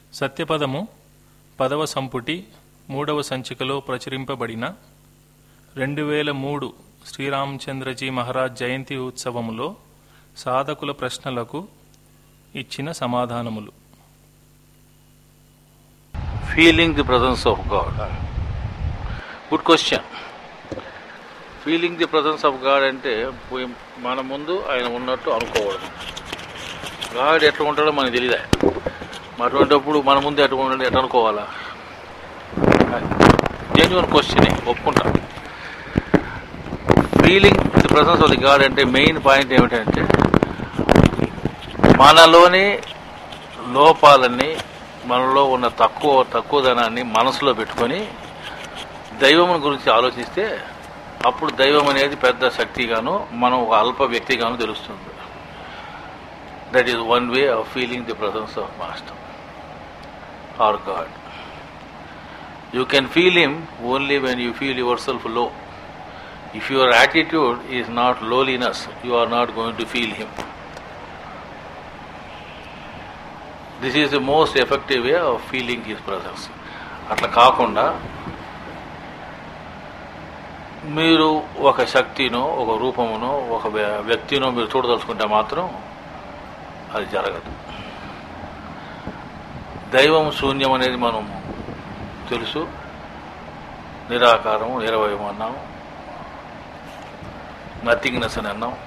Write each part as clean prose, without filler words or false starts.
సత్యపదము 10వ సంపుటి 3వ సంచికలో ప్రచురింపబడిన 2003 శ్రీరామచంద్రజీ మహారాజ్ జయంతి ఉత్సవములో సాధకుల ప్రశ్నలకు ఇచ్చిన సమాధానములు. Feeling the presence of God. Good question. Feeling the presence of God అంటే మన ముందు ఆయన ఉన్నట్టు అనుకోవడం. గాడ్ ఎట్లా ఉంటాడో మనకు తెలియదా? అటువంటిప్పుడు మన ముందు ఎట్లా ఉంటాడో ఎట్లా అనుకోవాలా? జెన్యున్ క్వశ్చనే, ఒప్పుకుంటా. Feeling the presence of the God అంటే మెయిన్ పాయింట్ ఏమిటంటే మనలోని లోపాలన్నీ, మనలో ఉన్న తక్కువదనాన్ని మనసులో పెట్టుకొని దైవం గురించి ఆలోచిస్తే అప్పుడు దైవం అనేది పెద్ద శక్తిగాను, మనం ఒక అల్ప వ్యక్తిగాను తెలుస్తుంది. That is one way of feeling the presence of master or God. You can feel him only when you feel yourself low. If your attitude is not lowliness, you are not going to feel him. This is the most effective way of feeling his presence. అట్లా కాకుండా మీరు ఒక శక్తినో, ఒక రూపమునో, ఒక వ్యక్తినో మీరు చూడదలుచుకుంటే మాత్రం అది జరగదు. దైవం శూన్యం అనేది మనం తెలుసు, నిరాకారము, నిరవయం అన్నాము, నథింగ్నెస్ అని అన్నాం.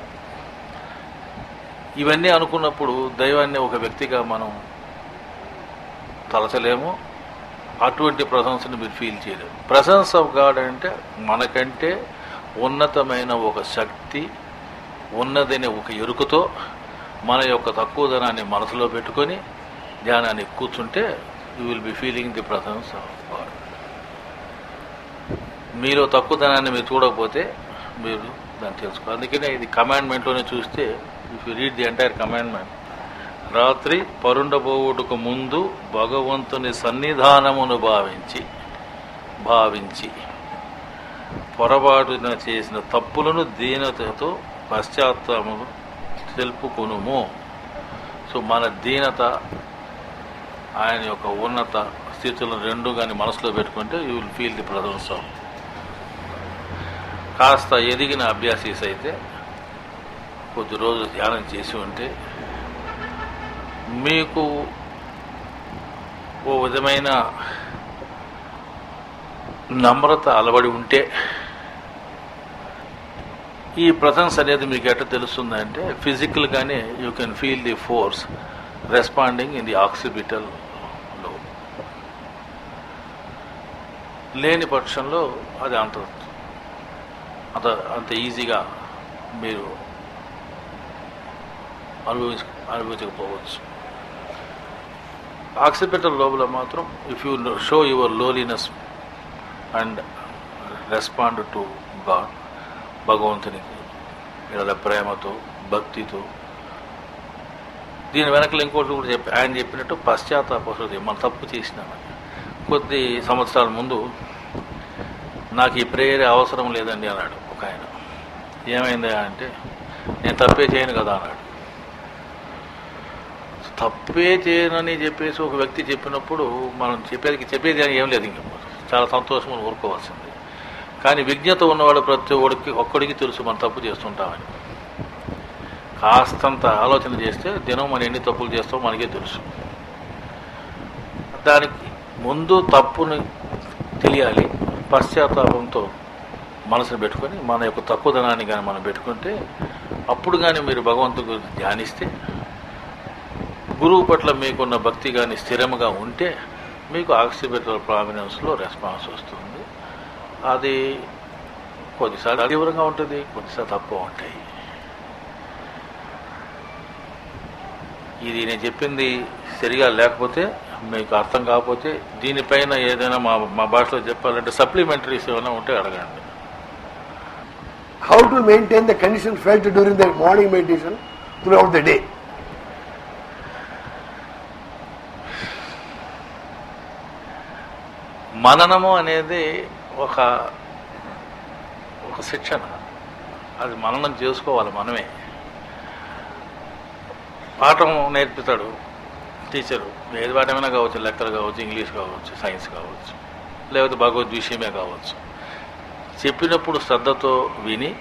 ఇవన్నీ అనుకున్నప్పుడు దైవాన్ని ఒక వ్యక్తిగా మనం తలచలేము. అటువంటి ప్రశంసని మీరు ఫీల్ చేయలేరు. ప్రెసెన్స్ ఆఫ్ గాడ్ అంటే మనకంటే ఉన్నతమైన ఒక శక్తి ఉన్నదని ఒక ఎరుకతో మన యొక్క తక్కువదనాన్ని మనసులో పెట్టుకొని ధ్యానాన్ని కూర్చుంటే you will be feeling the presence of God. మీలో తక్కువదనాన్ని మీరు చూడకపోతే మీరు దాన్ని తెలుసుకోవాలి. అందుకనే ఇది కమాండ్మెంట్లోనే చూస్తే, if you read the entire commandment, రాత్రి పరుండబోవుటకు ముందు భగవంతుని సన్నిధానమును భావించి పొరపాటున చేసిన తప్పులను దీనతతో పశ్చాత్తాపము తెలుపుకొనుము. సో మన దీనత, ఆయన యొక్క ఉన్నత స్థితులను రెండు కానీ మనసులో పెట్టుకుంటే you will feel the presence of. కాస్త ఎదిగిన అభ్యాసీస్ అయితే కొద్ది రోజులు ధ్యానం చేసి ఉంటే మీకు ఓ విధమైన నమ్రత అలవడి ఉంటే ఈ ప్రెసెన్స్ అనేది మీకు ఎట్లా తెలుస్తుందంటే ఫిజికల్గానే you can feel the force responding in the occipital లో. లేని పక్షంలో అది అంత ఈజీగా మీరు అనుభవించకపోవచ్చు. ఆక్సిపిటల్ లోపల మాత్రం if you show your lowliness and respond to God, భగవంతునికి ఇలా ప్రేమతో, భక్తితో. దీని వెనకలు ఇంకోటి కూడా ఆయన చెప్పినట్టు పశ్చాత్తాపం. మనం తప్పు చేసినామని కొద్ది సంవత్సరాల ముందు నాకు ఈ ప్రేయర్ అవసరం లేదండి అన్నాడు ఒక ఆయన. ఏమైందా అంటే, నేను తప్పే చేయను కదా అన్నాడు. తప్పే చేయనని చెప్పేసి ఒక వ్యక్తి చెప్పినప్పుడు మనం చెప్పేది ఏం లేదు, ఇంకా చాలా సంతోషం ఊరుకోవాల్సింది. కానీ విజ్ఞత ఉన్నవాడు ప్రతి ఒక్కడికి తెలుసు మనం తప్పు చేస్తుంటామని. కాస్తంత ఆలోచన చేస్తే దినం మనం ఎన్ని తప్పులు చేస్తామో మనకే తెలుసు. దానికి ముందు తప్పుని తెలియాలి, పశ్చాత్తాపంతో మనసును పెట్టుకొని మన యొక్క తక్కువదనాన్ని కానీ మనం పెట్టుకుంటే అప్పుడు కానీ మీరు భగవంతుడి గురించి ధ్యానిస్తే, గురువు పట్ల మీకున్న భక్తి కానీ స్థిరంగా ఉంటే మీకు ఆక్సిపిటల్ ప్రామినెన్స్లో రెస్పాన్స్ వస్తుంది. అది కొద్దిసార్లు తీవ్రంగా ఉంటుంది, కొద్దిసార్లు తక్కువ ఉంటాయి. ఇది నేను చెప్పింది సరిగా లేకపోతే, మీకు అర్థం కాకపోతే, దీనిపైన ఏదైనా మా భాషలో చెప్పాలంటే సప్లిమెంటరీస్ ఏమైనా ఉంటే అడగండి. How to maintain the condition felt during the morning meditation throughout the day? మననము అనేది ఒక శిక్షణ. అది మననం చేసుకోవాలి మనమే. పాఠం నేర్పుతాడు, టీచరు ఏది పాఠమైనా కావచ్చు, లెక్కలు కావచ్చు, ఇంగ్లీష్ కావచ్చు, సైన్స్ కావచ్చు, లేకపోతే భగవద్ విషయమే కావచ్చు, చెప్పినప్పుడు శ్రద్ధతో విని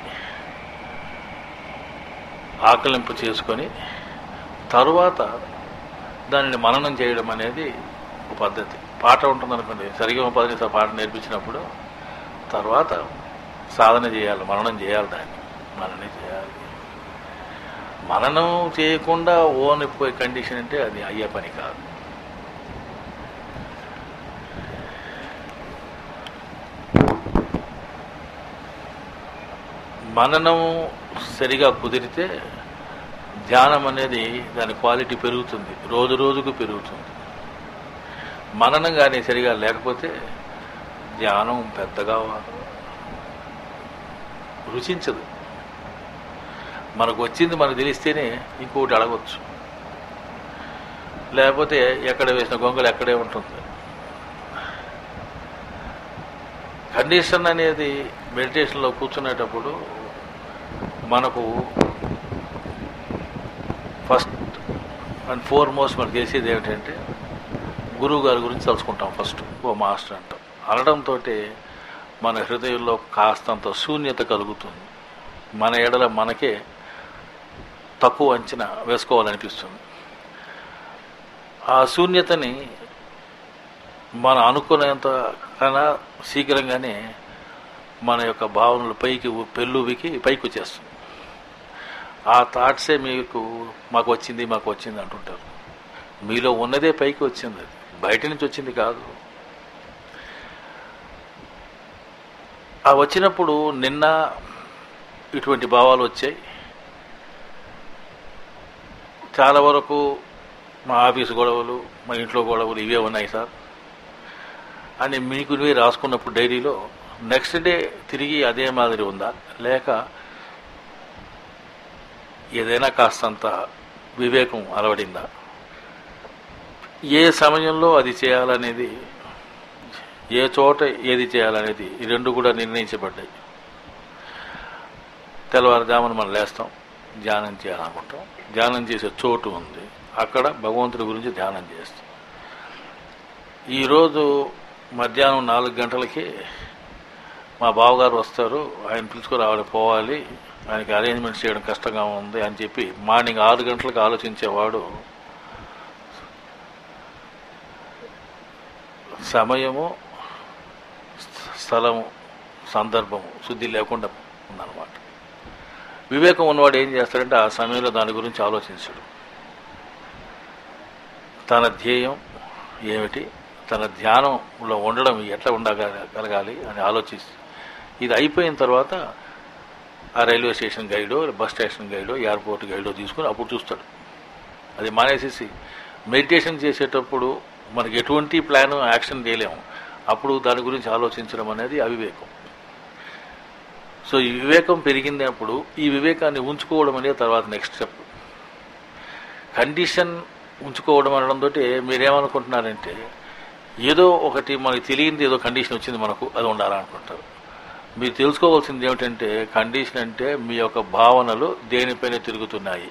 ఆకలింపు చేసుకొని తరువాత దానిని మననం చేయడం అనేది ఒక పద్ధతి. పాట ఉంటుందనుకోండి, సరిగ్గా 10 నిమిషాలు పాట నేర్పించినప్పుడు తర్వాత సాధన చేయాలి, మననం చేయాలి, దాన్ని మననే చేయాలి. మననం చేయకుండా ఓనిపోయే కండిషన్ అంటే అది అయ్యే పని కాదు. మననం సరిగా కుదిరితే ధ్యానం అనేది దాని క్వాలిటీ పెరుగుతుంది, రోజు రోజుకు పెరుగుతుంది. మననం కానీ సరిగా లేకపోతే ధ్యానం పెద్దగా రుచించదు. మనకు వచ్చింది మనకు తెలిస్తేనే ఇంకోటి అడగవచ్చు, లేకపోతే ఎక్కడ వేసిన గొంగలు ఎక్కడే ఉంటుంది. కండిషన్ అనేది మెడిటేషన్లో కూర్చునేటప్పుడు మనకు ఫస్ట్ అండ్ ఫోర్మోస్ట్ మనకు చేసేది ఏమిటంటే గురువు గారి గురించి తలుచుకుంటాం. ఫస్ట్ ఓ మాస్టర్ అంటాం. అనడంతో మన హృదయంలో కాస్తంత శూన్యత కలుగుతుంది. మన ఎడల మనకే తక్కువ అంచనా వేసుకోవాలనిపిస్తుంది. ఆ శూన్యతని మనం అనుకునేంత కన్నా శీఘ్రంగానే మన యొక్క భావనలు పైకి పెళ్ళువికి పైకి వచ్చేస్తుంది. ఆ థాట్సే మీకు మాకు వచ్చింది అంటుంటారు. మీలో ఉన్నదే పైకి వచ్చింది, అది బయట నుంచి వచ్చింది కాదు. ఆ వచ్చినప్పుడు నిన్న ఇటువంటి భావాలు వచ్చాయి. చాలా వరకు మా ఆఫీసు గొడవలు, మా ఇంట్లో గొడవలు ఇవే ఉన్నాయి సార్ అని మీకు నువ్వే రాసుకున్నప్పుడు డైరీలో నెక్స్ట్ డే తిరిగి అదే మాదిరి ఉందా, లేక ఏదైనా కాస్తంత వివేకం అలవడిందా, ఏ సమయంలో అది చేయాలనేది, ఏ చోట ఏది చేయాలనేది ఈ రెండు కూడా నిర్ణయించబడ్డాయి. తెల్లవారుజామున మనం లేస్తాం, ధ్యానం చేయాలనుకుంటాం. ధ్యానం చేసే చోటు ఉంది, అక్కడ భగవంతుడి గురించి ధ్యానం చేస్తాం. ఈరోజు మధ్యాహ్నం 4 గంటలకి మా బావగారు వస్తారు, ఆయన పిలుచుకుని రావాలి, పోవాలి, ఆయనకి అరేంజ్మెంట్స్ చేయడం కష్టంగా ఉంది అని చెప్పి మార్నింగ్ 6 గంటలకు ఆలోచించేవాడు సమయము, స్థలము, సందర్భము శుద్ధి లేకుండా ఉందన్నమాట. వివేకం ఉన్నవాడు ఏం చేస్తాడంటే ఆ సమయంలో దాని గురించి ఆలోచించడు. తన ధ్యేయం ఏమిటి, తన ధ్యానంలో ఉండడం ఎట్లా ఉండగలగాలి అని ఆలోచిస్తే ఇది అయిపోయిన తర్వాత ఆ రైల్వే స్టేషన్ గైడో, బస్ స్టేషన్ గైడో, ఎయిర్పోర్ట్ గైడో తీసుకుని అప్పుడు చూస్తాడు. అది మానేసేసి మెడిటేషన్ చేసేటప్పుడు మనకి ఎటువంటి ప్లాన్ యాక్షన్ చేయలేము. అప్పుడు దాని గురించి ఆలోచించడం అనేది అవివేకం. సో ఈ వివేకం పెరిగినప్పుడు ఈ వివేకాన్ని ఉంచుకోవడం అనేది తర్వాత నెక్స్ట్ స్టెప్. కండిషన్ ఉంచుకోవడం అనడంతో మీరేమనుకుంటున్నారంటే ఏదో ఒకటి మనకి తెలియంది, ఏదో కండిషన్ వచ్చింది మనకు, అది ఉండాలనుకుంటారు. మీరు తెలుసుకోవాల్సింది ఏమిటంటే కండిషన్ అంటే మీ యొక్క భావనలు దేనిపైన తిరుగుతున్నాయి,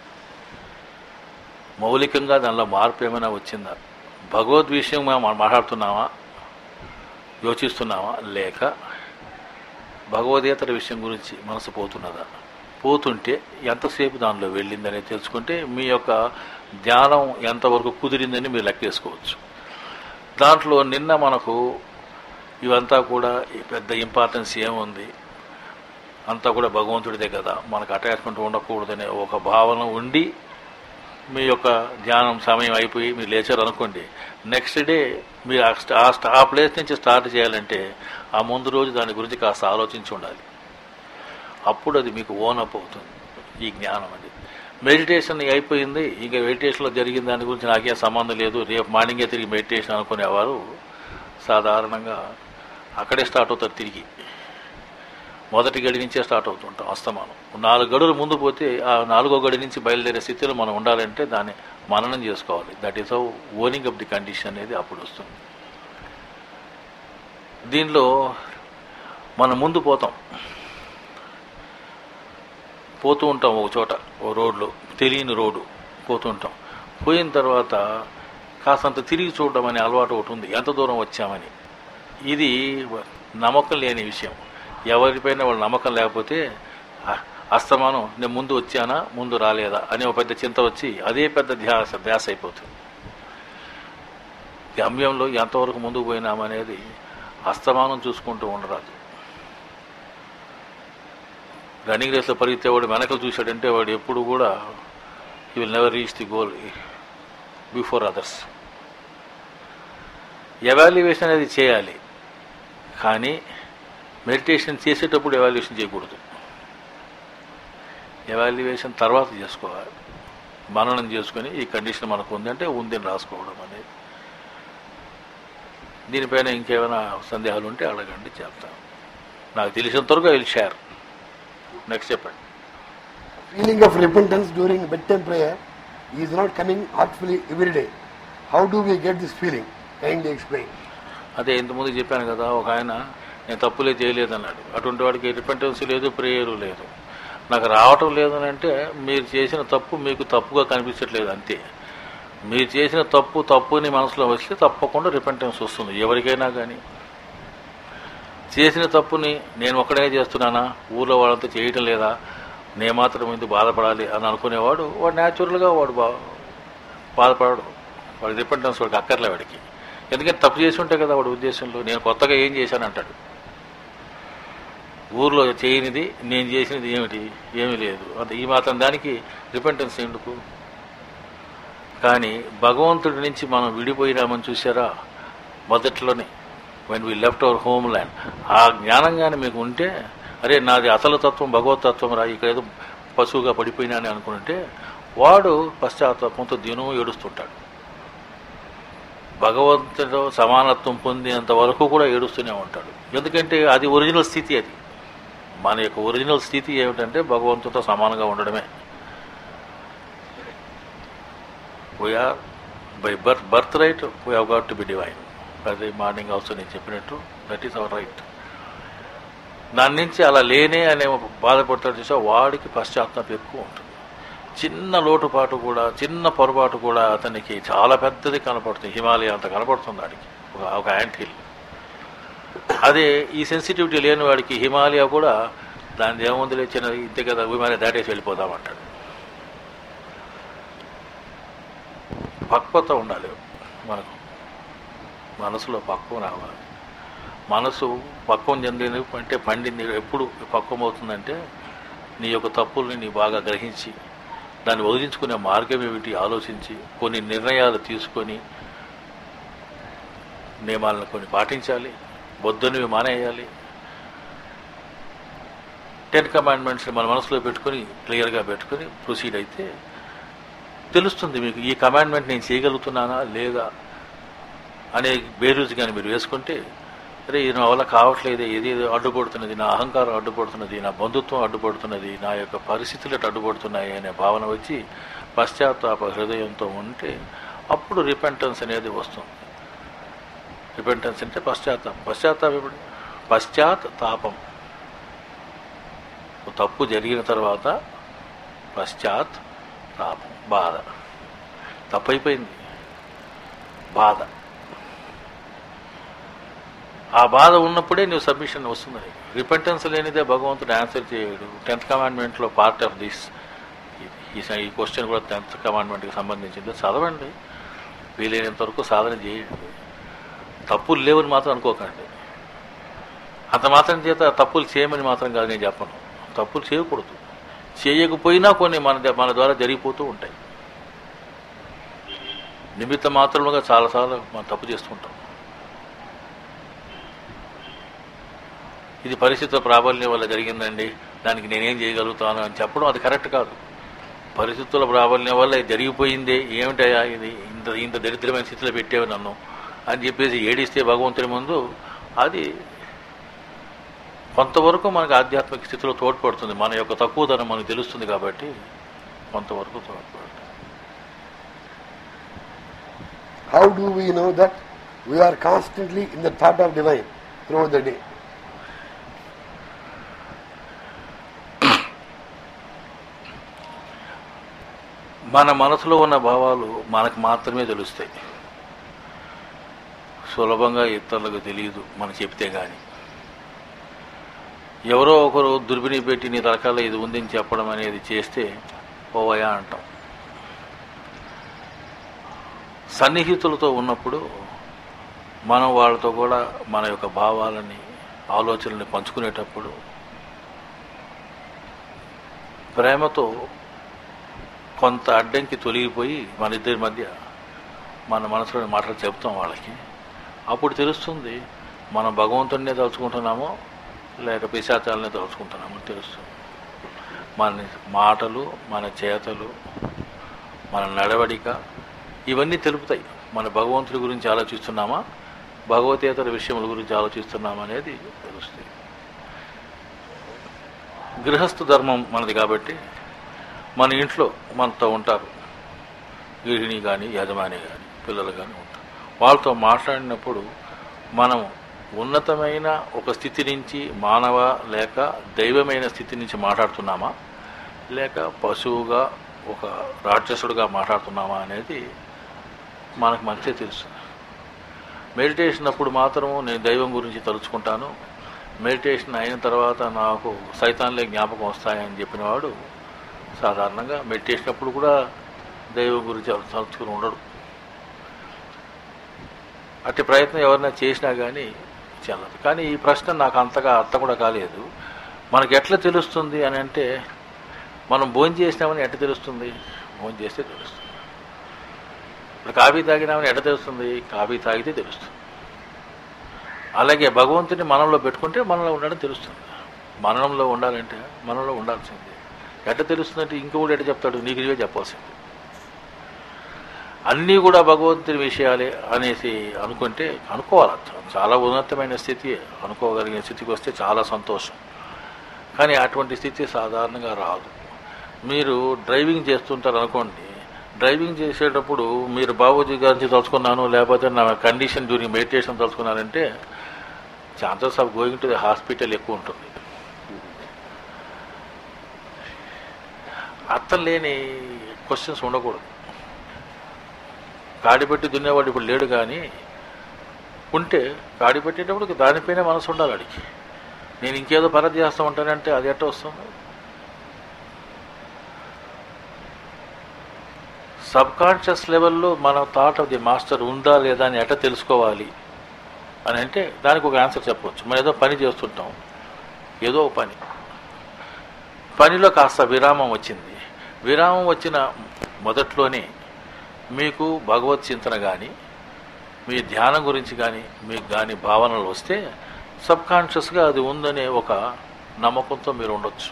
మౌలికంగా దానిలో మార్పు ఏమైనా వచ్చిందా, భగవద్ విషయం మనం మాట్లాడుతున్నామా, యోచిస్తున్నామా, లేక భగవదేతర విషయం గురించి మనసు పోతున్నదా, పోతుంటే ఎంతసేపు దానిలో వెళ్ళిందని తెలుసుకుంటే మీ యొక్క ధ్యానం ఎంతవరకు కుదిరిందని మీరు లెక్కేసుకోవచ్చు. దాంట్లో నిన్న మనకు ఇవంతా కూడా పెద్ద ఇంపార్టెన్స్ ఏముంది, అంతా కూడా భగవంతుడిదే కదా, మనకు అటాచ్మెంట్ ఉండకూడదనే ఒక భావన ఉండి మీ యొక్క ధ్యానం సమయం అయిపోయి మీరు లేచారు అనుకోండి, నెక్స్ట్ డే మీరు ఆ ప్లేస్ నుంచి స్టార్ట్ చేయాలంటే ఆ ముందు రోజు దాని గురించి కాస్త ఆలోచించి ఉండాలి. అప్పుడు అది మీకు ఓన్ అప్ అవుతుంది ఈ జ్ఞానం. అది మెడిటేషన్ అయిపోయింది, ఇంకా మెడిటేషన్లో జరిగిన దాని గురించి నాకేం సంబంధం లేదు, రేపు మార్నింగే తిరిగి మెడిటేషన్ అనుకునేవారు సాధారణంగా అక్కడే స్టార్ట్ అవుతారు. తిరిగి మొదటి గడి నుంచే స్టార్ట్ అవుతుంటాం అస్తమానం. 4 గడులు ముందు పోతే ఆ 4వ గడి నుంచి బయలుదేరే స్థితిలో మనం ఉండాలంటే దాన్ని మననం చేసుకోవాలి. That is how owning up the condition అనేది అప్పుడు వస్తుంది. దీనిలో మనం ముందు పోతూ ఉంటాం ఒక చోట, ఓ రోడ్లో, తెలియని రోడ్డు పోతూ ఉంటాం. పోయిన తర్వాత కాస్తంత తిరిగి చూడడం అనే అలవాటు ఒకటి ఉంది, ఎంత దూరం వచ్చామని. ఇది నమ్మకం లేని విషయం. ఎవరిపైన వాళ్ళు నమ్మకం లేకపోతే అస్తమానం నేను ముందు వచ్చానా ముందు రాలేదా అనే ఒక పెద్ద చింత వచ్చి అదే పెద్ద ధ్యాస అయిపోతుంది. గమ్యంలో ఎంతవరకు ముందుకు పోయినామనేది అస్తమానం చూసుకుంటూ ఉండరాదు. రన్నింగ్ రేస్లో పరిగెత్తేవాడు వెనకలు చూశాడంటే వాడు ఎప్పుడు కూడా he will never reach the goal before others. Evaluation అనేది చేయాలి, కానీ మెడిటేషన్ చేసేటప్పుడు ఎవాల్యుయేషన్ చేయకూడదు. ఎవాల్యుయేషన్ తర్వాత చేసుకోవాలి. మననం చేసుకొని ఈ కండిషన్ మనకు ఉందంటే ఉందని రాసుకోవడం అనేది. దీనిపైన ఇంకేమైనా సందేహాలు ఉంటే అడగండి, చెప్తాను. నాకు తెలిసినంతవరకు ఐ విల్ షేర్. నెక్స్ట్ చెప్పండి. Feeling of repentance during bedtime prayer is not coming heartfully every day. How do we get this feeling? Kindly explain. అదే ఇంతకుముందు చెప్పాను కదా, ఒక ఆయన నేను తప్పులే చేయలేదన్నాడు. అటువంటి వాడికి రిపెంటెన్స్ లేదు, ప్రేయరు లేదు. నాకు రావటం లేదని అంటే మీరు చేసిన తప్పు మీకు తప్పుగా కనిపించట్లేదు అంతే. మీరు చేసిన తప్పు అని మనసులో వస్తే తప్పకుండా రిపెంటెన్స్ వస్తుంది ఎవరికైనా. కానీ చేసిన తప్పుని నేను ఒక్కడే చేస్తున్నానా, ఊళ్ళో వాళ్ళంతా చేయటం లేదా, నేను మాత్రం ఎందుకు బాధపడాలి అని అనుకునేవాడు వాడు న్యాచురల్గా వాడు బాధపడాడు. వాడి రిపెంటెన్స్ వాడికి అక్కర్లే వాడికి. ఎందుకంటే తప్పు చేసి ఉంటే కదా వాడి ఉద్దేశంలో. నేను కొత్తగా ఏం చేశాను అంటాడు. ఊర్లో చేయనిది నేను చేసినది ఏమీ లేదు. అంటే ఈ మాత్రం దానికి రిపెంటెన్స్ ఎందుకు? కానీ భగవంతుడి నుంచి మనం విడిపోయినామని చూసారా మొదట్లోనే, when we left our home land. ఆ జ్ఞానం కానీ మీకు ఉంటే, అరే నాది అసలు తత్వం భగవతత్వం రా, ఇక్కడ ఏదో పశువుగా పడిపోయినాని అనుకుంటే వాడు పశ్చాత్తాపంతో దినం ఏడుస్తుంటాడు. భగవంతుడితో సమానత్వం పొందేంత వరకు కూడా ఏడుస్తూనే ఉంటాడు. ఎందుకంటే అది ఒరిజినల్ స్థితి. అది మన యొక్క ఒరిజినల్ స్థితి ఏమిటంటే భగవంతుడితో సమానంగా ఉండడమే. We are by birth right we have got to be divine. అది మార్నింగ్ ఆల్సో నేను చెప్పినట్టు దట్ ఈస్ అవర్ రైట్. దాని నుంచి అలా లేనే అనే బాధపడతాడు చూసా, వాడికి పశ్చాత్తాపం ఎక్కువ ఉంటుంది. చిన్న లోటుపాటు కూడా, చిన్న పొరపాటు కూడా అతనికి చాలా పెద్దది కనపడుతుంది. హిమాలయ అంత కనపడుతుంది వాడికి, ఒక యాంట్ హిల్. అదే ఈ సెన్సిటివిటీ లేని వాడికి హిమాలయ కూడా దాని ఏముంది లేచిన ఇంతే కదా, హిమాలయ దాటేసి వెళ్ళిపోదామంటాడు. పక్వత ఉండాలి మనకు, మనసులో పక్వం రావాలి. మనసు పక్వం చెందింది అంటే పండింది ఎప్పుడు పక్వం అవుతుందంటే నీ యొక్క తప్పుల్ని నీ బాగా గ్రహించి దాన్ని వదిలించుకునే మార్గం ఏమిటి ఆలోచించి కొన్ని నిర్ణయాలు తీసుకొని నియమాలను కొన్ని పాటించాలి, వద్దనివి మానేయాలి. 10 కమాండ్మెంట్స్ని మన మనసులో పెట్టుకొని క్లియర్గా పెట్టుకొని ప్రొసీడ్ అయితే తెలుస్తుంది మీకు ఈ కమాండ్మెంట్ నేను చేయగలుగుతున్నానా లేదా అనే బేరూజు కానీ మీరు వేసుకుంటే, అరే ఇది నా వల్ల కావట్లేదు, ఏది అడ్డుపడుతున్నది, నా అహంకారం అడ్డుపడుతున్నది, నా బంధుత్వం అడ్డుపడుతున్నది, నా యొక్క పరిస్థితులు అడ్డుపడుతున్నాయి అనే భావన వచ్చి పశ్చాత్తాప హృదయంతో ఉంటే అప్పుడు రిపెంటెన్స్ అనేది వస్తుంది. రిపెంటెన్స్ అంటే పశ్చాత్తాపం. పశ్చాత్తాపం తప్పు జరిగిన తర్వాత పశ్చాత్తాపం, బాధ, తప్పైపోయింది బాధ. ఆ బాధ ఉన్నప్పుడే నువ్వు సబ్మిషన్ వస్తుంది. రిపెంటెన్స్ లేనిదే భగవంతుడు ఆన్సర్ చేయడు. 10th కమాండ్మెంట్లో పార్ట్ ఆఫ్ దిస్ ఈ క్వశ్చన్ కూడా 10th కమాండ్మెంట్కి సంబంధించింది. చదవండి, వీలైనంత వరకు సాధన చేయండి. తప్పులు లేవని మాత్రం అనుకోకండి. అంత మాత్రం చేత తప్పులు చేయమని మాత్రం కాదు నేను చెప్పను. తప్పులు చేయకూడదు, చేయకపోయినా కొన్ని మన ద్వారా జరిగిపోతూ ఉంటాయి. నిమిత్త మాత్రముగా చాలాసార్లు మనం తప్పు చేస్తుంటాం. ఇది పరిస్థితుల ప్రాబల్యం వల్ల జరిగిందండి, దానికి నేనేం చేయగలుగుతాను అని చెప్పడం అది కరెక్ట్ కాదు. పరిస్థితుల ప్రాబల్యం వల్ల ఇది జరిగిపోయింది, ఏమిటయా ఇది ఇంత దరిద్రమైన స్థితిలో పెట్టేవి నన్ను అని చెప్పేసి ఏడిస్తే భగవంతుని ముందు అది కొంతవరకు మనకు ఆధ్యాత్మిక స్థితిలో తోడ్పడుతుంది. మన యొక్క తక్కువదనం మనకు తెలుస్తుంది కాబట్టి కొంతవరకు తోడ్పడుతుంది. How do we know that we are constantly in the thought of divine throughout the day? మన మనసులో ఉన్న భావాలు మనకు మాత్రమే తెలుస్తాయి. సులభంగా ఇతరులకు తెలియదు మనం చెప్తే గాని. ఎవరో ఒకరు దుర్బిని పెట్టి నీ తరకాల ఇది ఉందని చెప్పడం అనేది చేస్తే ఓవయా అంటాం. సన్నిహితులతో ఉన్నప్పుడు మనం వాళ్ళతో కూడా మన యొక్క భావాలని ఆలోచనల్ని పంచుకునేటప్పుడు ప్రేమతో కొంత అడ్డంకి తొలగిపోయి మన ఇద్దరి మధ్య మన మనసులోని మాటలు చెప్తాం వాళ్ళకి. అప్పుడు తెలుస్తుంది మనం భగవంతుడినే తలుచుకుంటున్నామో లేక పిశాచాలనే తలుచుకుంటున్నామో తెలుస్తుంది. మన మాటలు, మన చేతలు, మన నడవడిక ఇవన్నీ తెలుపుతాయి మన భగవంతుడి గురించి ఆలోచిస్తున్నామా, భగవతేతర విషయముల గురించి ఆలోచిస్తున్నామా అనేది తెలుస్తుంది. గృహస్థ ధర్మం మనది కాబట్టి మన ఇంట్లో మనతో ఉంటారు గృహిణి కానీ యజమాని కానీ పిల్లలు కానీ ఉంటారు. వాళ్ళతో మాట్లాడినప్పుడు మనం ఉన్నతమైన ఒక స్థితి నుంచి మానవ లేక దైవమైన స్థితి నుంచి మాట్లాడుతున్నామా లేక పశువుగా ఒక రాక్షసుడుగా మాట్లాడుతున్నామా అనేది మనకు మంచిగా తెలుస్తుంది. మెడిటేషన్ అప్పుడు మాత్రము నేను దైవం గురించి తలుచుకుంటాను, మెడిటేషన్ అయిన తర్వాత నాకు సైతాన్లే జ్ఞాపకం వస్తాయని చెప్పినవాడు సాధారణంగా మెడిటేషన్ అప్పుడు కూడా దైవం గురించి తలుచుకుని ఉండడు. అట్టి ప్రయత్నం ఎవరైనా చేసినా కానీ చెల్లదు. కానీ ఈ ప్రశ్న నాకు అంతగా అర్థం కూడా కాలేదు. మనకు ఎట్లా తెలుస్తుంది అని అంటే, మనం భోజనం చేసినామని ఎట్లా తెలుస్తుంది? భోజనం చేస్తే తెలుస్తుంది. ఇప్పుడు కాఫీ తాగినామని ఎట్లా తెలుస్తుంది? కాఫీ తాగితే తెలుస్తుంది. అలాగే భగవంతుని మనంలో పెట్టుకుంటే మనలో ఉండడం తెలుస్తుంది. మనంలో ఉండాలంటే మనలో ఉండాల్సింది. ఎట్లా తెలుస్తుందంటే ఇంకొకటి ఎట్లా చెప్తాడు? నీకు ఇవే చెప్పాల్సింది. అన్నీ కూడా భగవంతుని విషయాలే అనేసి అనుకుంటే అనుకోవాలి. చాలా ఉన్నతమైన స్థితి, అనుకోగలిగిన స్థితికి వస్తే చాలా సంతోషం. కానీ అటువంటి స్థితి సాధారణంగా రాదు. మీరు డ్రైవింగ్ చేస్తుంటారు అనుకోండి, డ్రైవింగ్ చేసేటప్పుడు మీరు బాబూజీ గారించి తలుచుకున్నాను లేకపోతే నా కండిషన్ డ్యూరింగ్ మెడిటేషన్ తలుచుకున్నారంటే chances of going to the hospital ఎక్కువ ఉంటుంది. అర్థం లేని క్వశ్చన్స్ ఉండకూడదు. కాడిపెట్టి దున్నేవాడు ఇప్పుడు లేడు, కానీ ఉంటే కాడి పెట్టేటప్పుడు దానిపైన మనసు ఉండాలి అడిగి. నేను ఇంకేదో పరద చేస్తూ ఉంటానంటే అది ఎట్ట వస్తుంది? సబ్ కాన్షియస్ లెవెల్లో మన థాట్ ఆఫ్ ది మాస్టర్ ఉందా లేదా అని ఎట్ట తెలుసుకోవాలి అని అంటే దానికి ఒక ఆన్సర్ చెప్పవచ్చు. మనం ఏదో పని చేస్తుంటాం, ఏదో పనిలో కాస్త విరామం వచ్చింది. విరామం వచ్చిన మొదట్లోనే మీకు భగవత్ చింతన కానీ మీ ధ్యానం గురించి కానీ మీకు కానీ భావనలు వస్తే సబ్ కాన్షియస్గా అది ఉందనే ఒక నమ్మకంతో మీరు ఉండొచ్చు.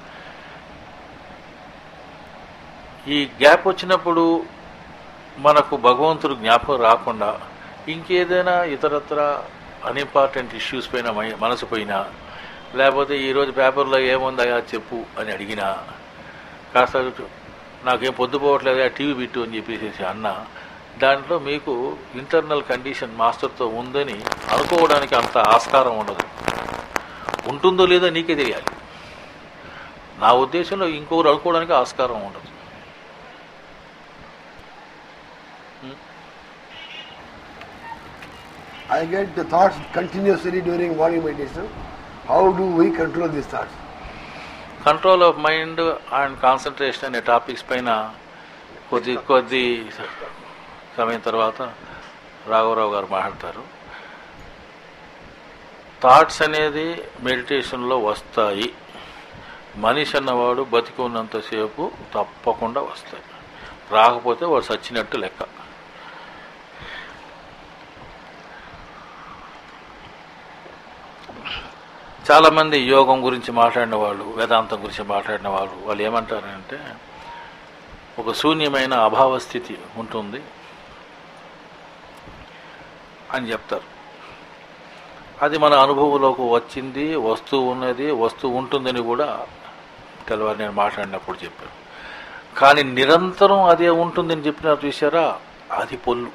ఈ గ్యాప్ వచ్చినప్పుడు మనకు భగవంతుడు జ్ఞాపకం రాకుండా ఇంకేదైనా ఇతరత్ర అన్ఇంపార్టెంట్ ఇష్యూస్ పైన మనసు పోయినా, లేకపోతే ఈరోజు పేపర్లో ఏముందయా చెప్పు అని అడిగినా, కాస్త నాకేం పొద్దుపోవట్లేదా టీవీ పెట్టు అని చెప్పేసి అన్నా, దాంట్లో మీకు ఇంటర్నల్ కండిషన్ మాస్టర్తో ఉందని అనుకోవడానికి అంత ఆస్కారం ఉండదు. ఉంటుందో లేదో నీకే తెలియాలి. నా ఉద్దేశంలో ఇంకొకరు అనుకోవడానికి ఆస్కారం ఉండదు. I get the thoughts continuously during morning meditation. How do we control these thoughts? Control of mind and concentration అనే టాపిక్స్ పైన కొద్ది సమయం తర్వాత రాఘవరావు గారు మాట్లాడతారు. థాట్స్ అనేది మెడిటేషన్లో వస్తాయి. మనిషి అన్నవాడు బతికి ఉన్నంతసేపు తప్పకుండా వస్తాయి. రాకపోతే వాడు చచ్చినట్టు లెక్క. చాలామంది యోగం గురించి మాట్లాడిన వాళ్ళు, వేదాంతం గురించి మాట్లాడిన వాళ్ళు ఏమంటారంటే ఒక శూన్యమైన అభావ స్థితి ఉంటుంది అని చెప్తారు. అది మన అనుభవంలోకి వచ్చింది, వస్తూ ఉన్నది, వస్తూ ఉంటుందని కూడా తెల్లవారు నేను మాట్లాడినప్పుడు చెప్పాను. కానీ నిరంతరం అదే ఉంటుందని చెప్పినారు చూసారా, అది పొల్లు.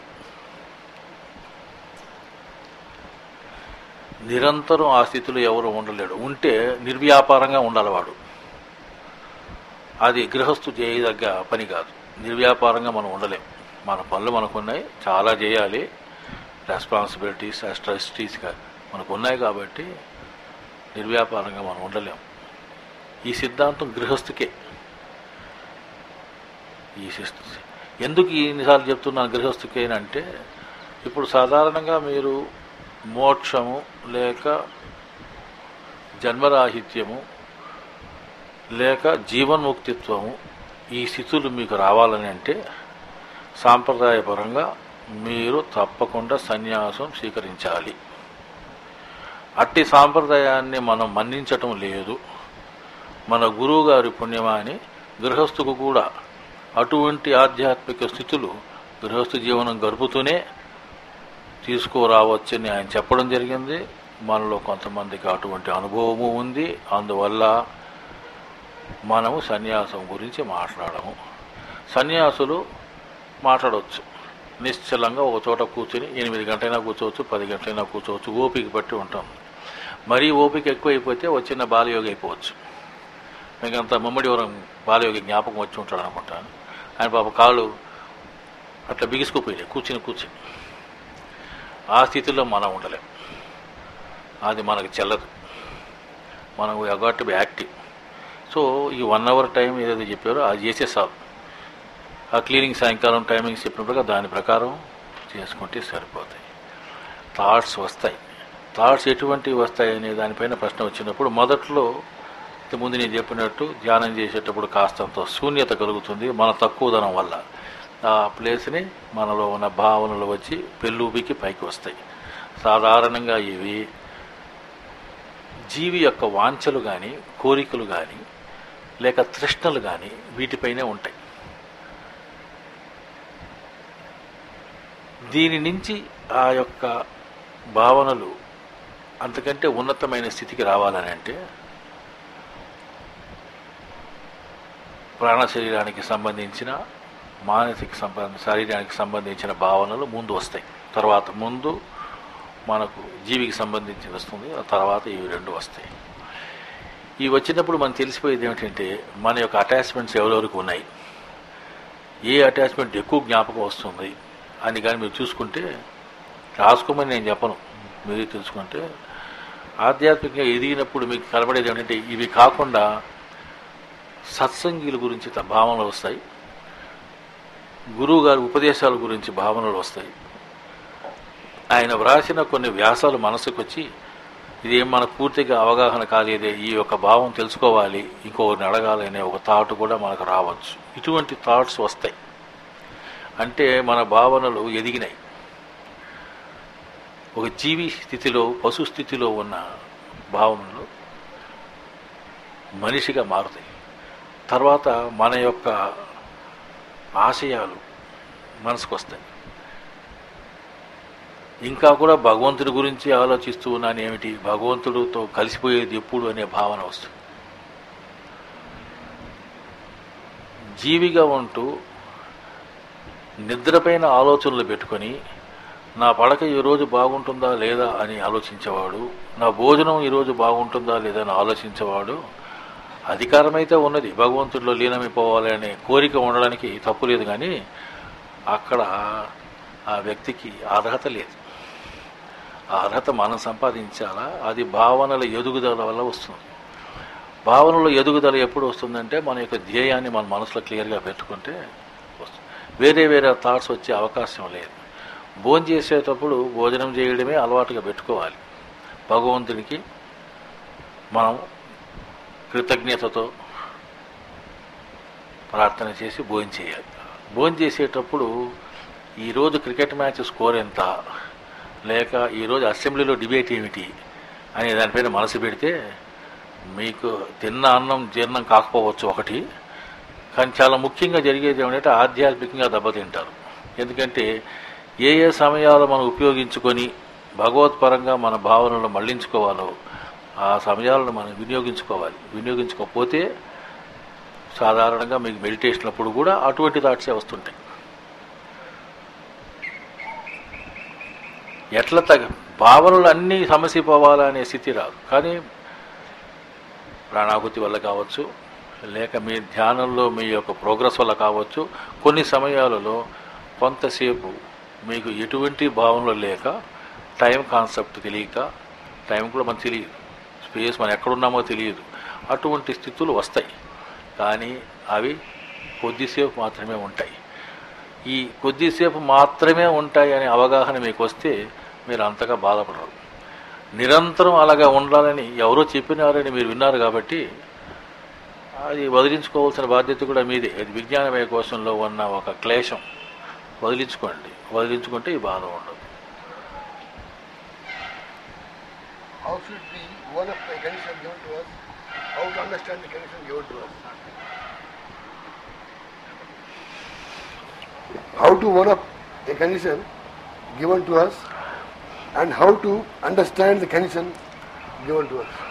నిరంతరం ఆ స్థితిలో ఎవరు ఉండలేడు. ఉంటే నిర్వ్యాపారంగా ఉండాలి వాడు. అది గృహస్థు చేయదగ్గ పని కాదు. నిర్వ్యాపారంగా మనం ఉండలేం. మన పనులు మనకున్నాయి, చాలా చేయాలి, రెస్పాన్సిబిలిటీస్ ట్రస్టీస్ మనకు ఉన్నాయి కాబట్టి నిర్వ్యాపారంగా మనం ఉండలేం. ఈ సిద్ధాంతం గృహస్థుకే. ఎందుకు ఇన్నిసార్లు చెప్తున్నాను గృహస్థుకే అంటే, ఇప్పుడు సాధారణంగా మీరు మోక్షము లేక జన్మరాహిత్యము లేక జీవన్ముక్తిత్వము ఈ స్థితులు మీకు రావాలని అంటే సాంప్రదాయపరంగా మీరు తప్పకుండా సన్యాసం స్వీకరించాలి. అట్టి సాంప్రదాయాన్ని మనం మన్నించటం లేదు. మన గురువుగారి పుణ్యమాని గృహస్థుకు కూడా అటువంటి ఆధ్యాత్మిక స్థితులు గృహస్థు జీవనం గడుపుతూనే తీసుకురావచ్చని ఆయన చెప్పడం జరిగింది. మనలో కొంతమందికి అటువంటి అనుభవము ఉంది. అందువల్ల మనము సన్యాసం గురించి మాట్లాడము. సన్యాసులు మాట్లాడవచ్చు నిశ్చలంగా ఒక చోట కూర్చుని 8 గంటలైనా కూర్చోవచ్చు, 10 గంటలైనా కూర్చోవచ్చు, ఓపిక బట్టి ఉంటాం. మరీ ఓపిక ఎక్కువైపోతే వచ్చిన బాలయోగి అయిపోవచ్చు. మీకంతా మమ్మడివరం బాలయోగి జ్ఞాపకం వచ్చి ఉంటాడు అనుకుంటాను. ఆయన పాప కాళ్ళు అట్లా బిగుసుకుపోయాయి కూర్చుని. ఆ స్థితిలో మనం ఉండలేం. అది మనకు చెల్లదు. మనం we got to be active. So ఈ 1 అవర్ టైం ఏదైతే చెప్పారో అది చేసేసారు. ఆ క్లీనింగ్ సాయంకాలం టైమింగ్స్ చెప్పినప్పుడు దాని ప్రకారం చేసుకుంటే సరిపోతాయి. థాట్స్ వస్తాయి. థాట్స్ ఎటువంటివి వస్తాయి అనే దానిపైన ప్రశ్న వచ్చినప్పుడు మొదట్లో ముందు నేను చెప్పినట్టు ధ్యానం చేసేటప్పుడు కాస్తంత శూన్యత కలుగుతుంది మన తక్కువదనం వల్ల. ఆ ప్లేస్ని మనలో ఉన్న భావనలు వచ్చి పెళ్ళూపికి పైకి వస్తాయి. సాధారణంగా ఇవి జీవి యొక్క వాంఛలు కానీ కోరికలు కానీ లేక తృష్ణలు కానీ వీటిపైనే ఉంటాయి. దీని నుంచి ఆ యొక్క భావనలు అంతకంటే ఉన్నతమైన స్థితికి రావాలని అంటే ప్రాణ శరీరానికి సంబంధించిన మానసిక శరీరానికి సంబంధించిన భావనలు ముందు వస్తాయి. తర్వాత ముందు మనకు జీవికి సంబంధించి వస్తుంది, ఆ తర్వాత ఇవి 2 వస్తాయి. ఇవి వచ్చినప్పుడు మనకు తెలిసిపోయేది ఏమిటంటే మన యొక్క అటాచ్మెంట్స్ ఎవరెవరికి ఉన్నాయి, ఏ అటాచ్మెంట్ ఎక్కువ జ్ఞాపకం వస్తుంది అని కానీ మీరు చూసుకుంటే, రాసుకోమని నేను చెప్పను, మీరు తెలుసుకుంటే ఆధ్యాత్మికంగా ఎదిగినప్పుడు మీకు కనబడేది ఏమిటంటే ఇవి కాకుండా సత్సంగీల గురించి భావనలు వస్తాయి, గురువు గారి ఉపదేశాల గురించి భావనలు వస్తాయి. ఆయన వ్రాసిన కొన్ని వ్యాసాలు మనసుకు వచ్చి ఇదేం మనకు పూర్తిగా అవగాహన కాలేదే, ఈ యొక్క భావం తెలుసుకోవాలి, ఇంకొకరిని అడగాలనే ఒక థాట్ కూడా మనకు రావచ్చు. ఇటువంటి థాట్స్ వస్తాయి అంటే మన భావనలు ఎదిగినాయి. ఒక జీవి స్థితిలో పశు స్థితిలో ఉన్న భావనలు మనిషిగా మారుతాయి. తర్వాత మన యొక్క ఆశయాలు మనసుకు వస్తాయి. ఇంకా కూడా భగవంతుడి గురించి ఆలోచిస్తూ ఉన్నాను ఏమిటి, భగవంతుడితో కలిసిపోయేది ఎప్పుడు అనే భావన వస్తుంది. జీవిగా ఉంటూ నిద్రపైన ఆలోచనలు పెట్టుకొని నా పడక ఈరోజు బాగుంటుందా లేదా అని ఆలోచించేవాడు, నా భోజనం ఈరోజు బాగుంటుందా లేదా అని ఆలోచించేవాడు. అధికారమైతే ఉన్నది, భగవంతుడిలో లీనమైపోవాలి అనే కోరిక ఉండడానికి తప్పు లేదు, కానీ అక్కడ ఆ వ్యక్తికి అర్హత లేదు. ఆ అర్హత మనం సంపాదించాలా, అది భావనల ఎదుగుదల వల్ల వస్తుంది. భావనలో ఎదుగుదల ఎప్పుడు వస్తుందంటే మన యొక్క ధ్యేయాన్ని మన మనసులో క్లియర్గా పెట్టుకుంటే వస్తుంది. వేరే థాట్స్ వచ్చే అవకాశం లేదు. భోజనం చేసేటప్పుడు భోజనం చేయడమే అలవాటుగా పెట్టుకోవాలి. భగవంతునికి మనం కృతజ్ఞతతో ప్రార్థన చేసి భోజనం చేయాలి. భోజనం చేసేటప్పుడు ఈరోజు క్రికెట్ మ్యాచ్ స్కోర్ ఎంత, లేక ఈరోజు అసెంబ్లీలో డిబేట్ ఏమిటి అనే దానిపైన మనసు పెడితే మీకు తిన్న అన్నం జీర్ణం కాకపోవచ్చు ఒకటి, కానీ చాలా ముఖ్యంగా జరిగేది ఏమంటే ఆధ్యాత్మికంగా దెబ్బతింటారు. ఎందుకంటే ఏ సమయాలు మనం ఉపయోగించుకొని భగవత్పరంగా మన భావనలు మళ్లించుకోవాలో ఆ సమయాలను మనం వినియోగించుకోవాలి. వినియోగించుకోకపోతే సాధారణంగా మీకు మెడిటేషన్ అప్పుడు కూడా అటువంటి థాట్సే వస్తుంటాయి. ఎట్లా భావనలు అన్నీ సమసిపోవాలనే స్థితి రాదు, కానీ ప్రాణాహుతి వల్ల కావచ్చు, లేక మీ ధ్యానంలో మీ యొక్క ప్రోగ్రెస్ వల్ల కావచ్చు, కొన్ని సమయాలలో కొంతసేపు మీకు ఎటువంటి భావనలో లేక టైం కాన్సెప్ట్ తెలియక, టైం కూడా మనకు తెలియదు, స్పేస్ మనం ఎక్కడున్నామో తెలియదు, అటువంటి స్థితులు వస్తాయి. కానీ అవి కొద్దిసేపు మాత్రమే ఉంటాయి. ఈ కొద్దిసేపు మాత్రమే ఉంటాయి అనే అవగాహన మీకు వస్తే మీరు అంతగా బాధపడరు. నిరంతరం అలాగా ఉండాలని ఎవరో చెప్పినారని మీరు విన్నారు కాబట్టి అది వదిలించుకోవాల్సిన బాధ్యత కూడా మీదే. అది విజ్ఞానమయ కోశంలో ఉన్న ఒక క్లేశం. వదిలించుకోండి. వదిలించుకుంటే ఈ బాధ ఉండదు. How should we one of the condition given to us? How to understand the condition given to us? How to one up a condition given to us, and how to understand the condition given to us.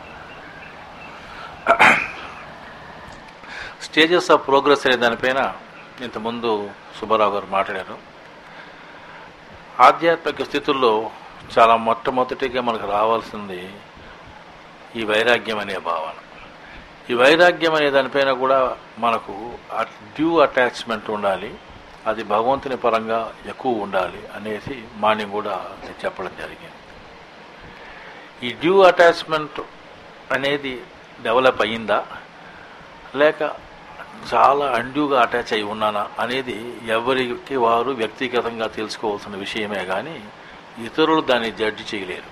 Stages of progress అనే దానిపైన ఇంతకుముందు సుబ్బారావు గారు మాట్లాడారు. ఆధ్యాత్మిక స్థితుల్లో చాలా మొట్టమొదటిగా మనకు రావాల్సింది ఈ వైరాగ్యం అనే భావన. ఈ వైరాగ్యం అనే దానిపైన కూడా మనకు డ్యూ అటాచ్మెంట్ ఉండాలి, అది భగవంతుని పరంగా ఎక్కువ ఉండాలి అనేసి మార్నింగ్ కూడా నేను చెప్పడం జరిగింది. ఈ డ్యూ అటాచ్మెంట్ అనేది డెవలప్ అయ్యిందా లేక చాలా అన్డ్యూగా అటాచ్ అయి ఉన్నానా అనేది ఎవరికి వారు వ్యక్తిగతంగా తెలుసుకోవాల్సిన విషయమే, కానీ ఇతరులు దాన్ని జడ్జి చేయలేరు.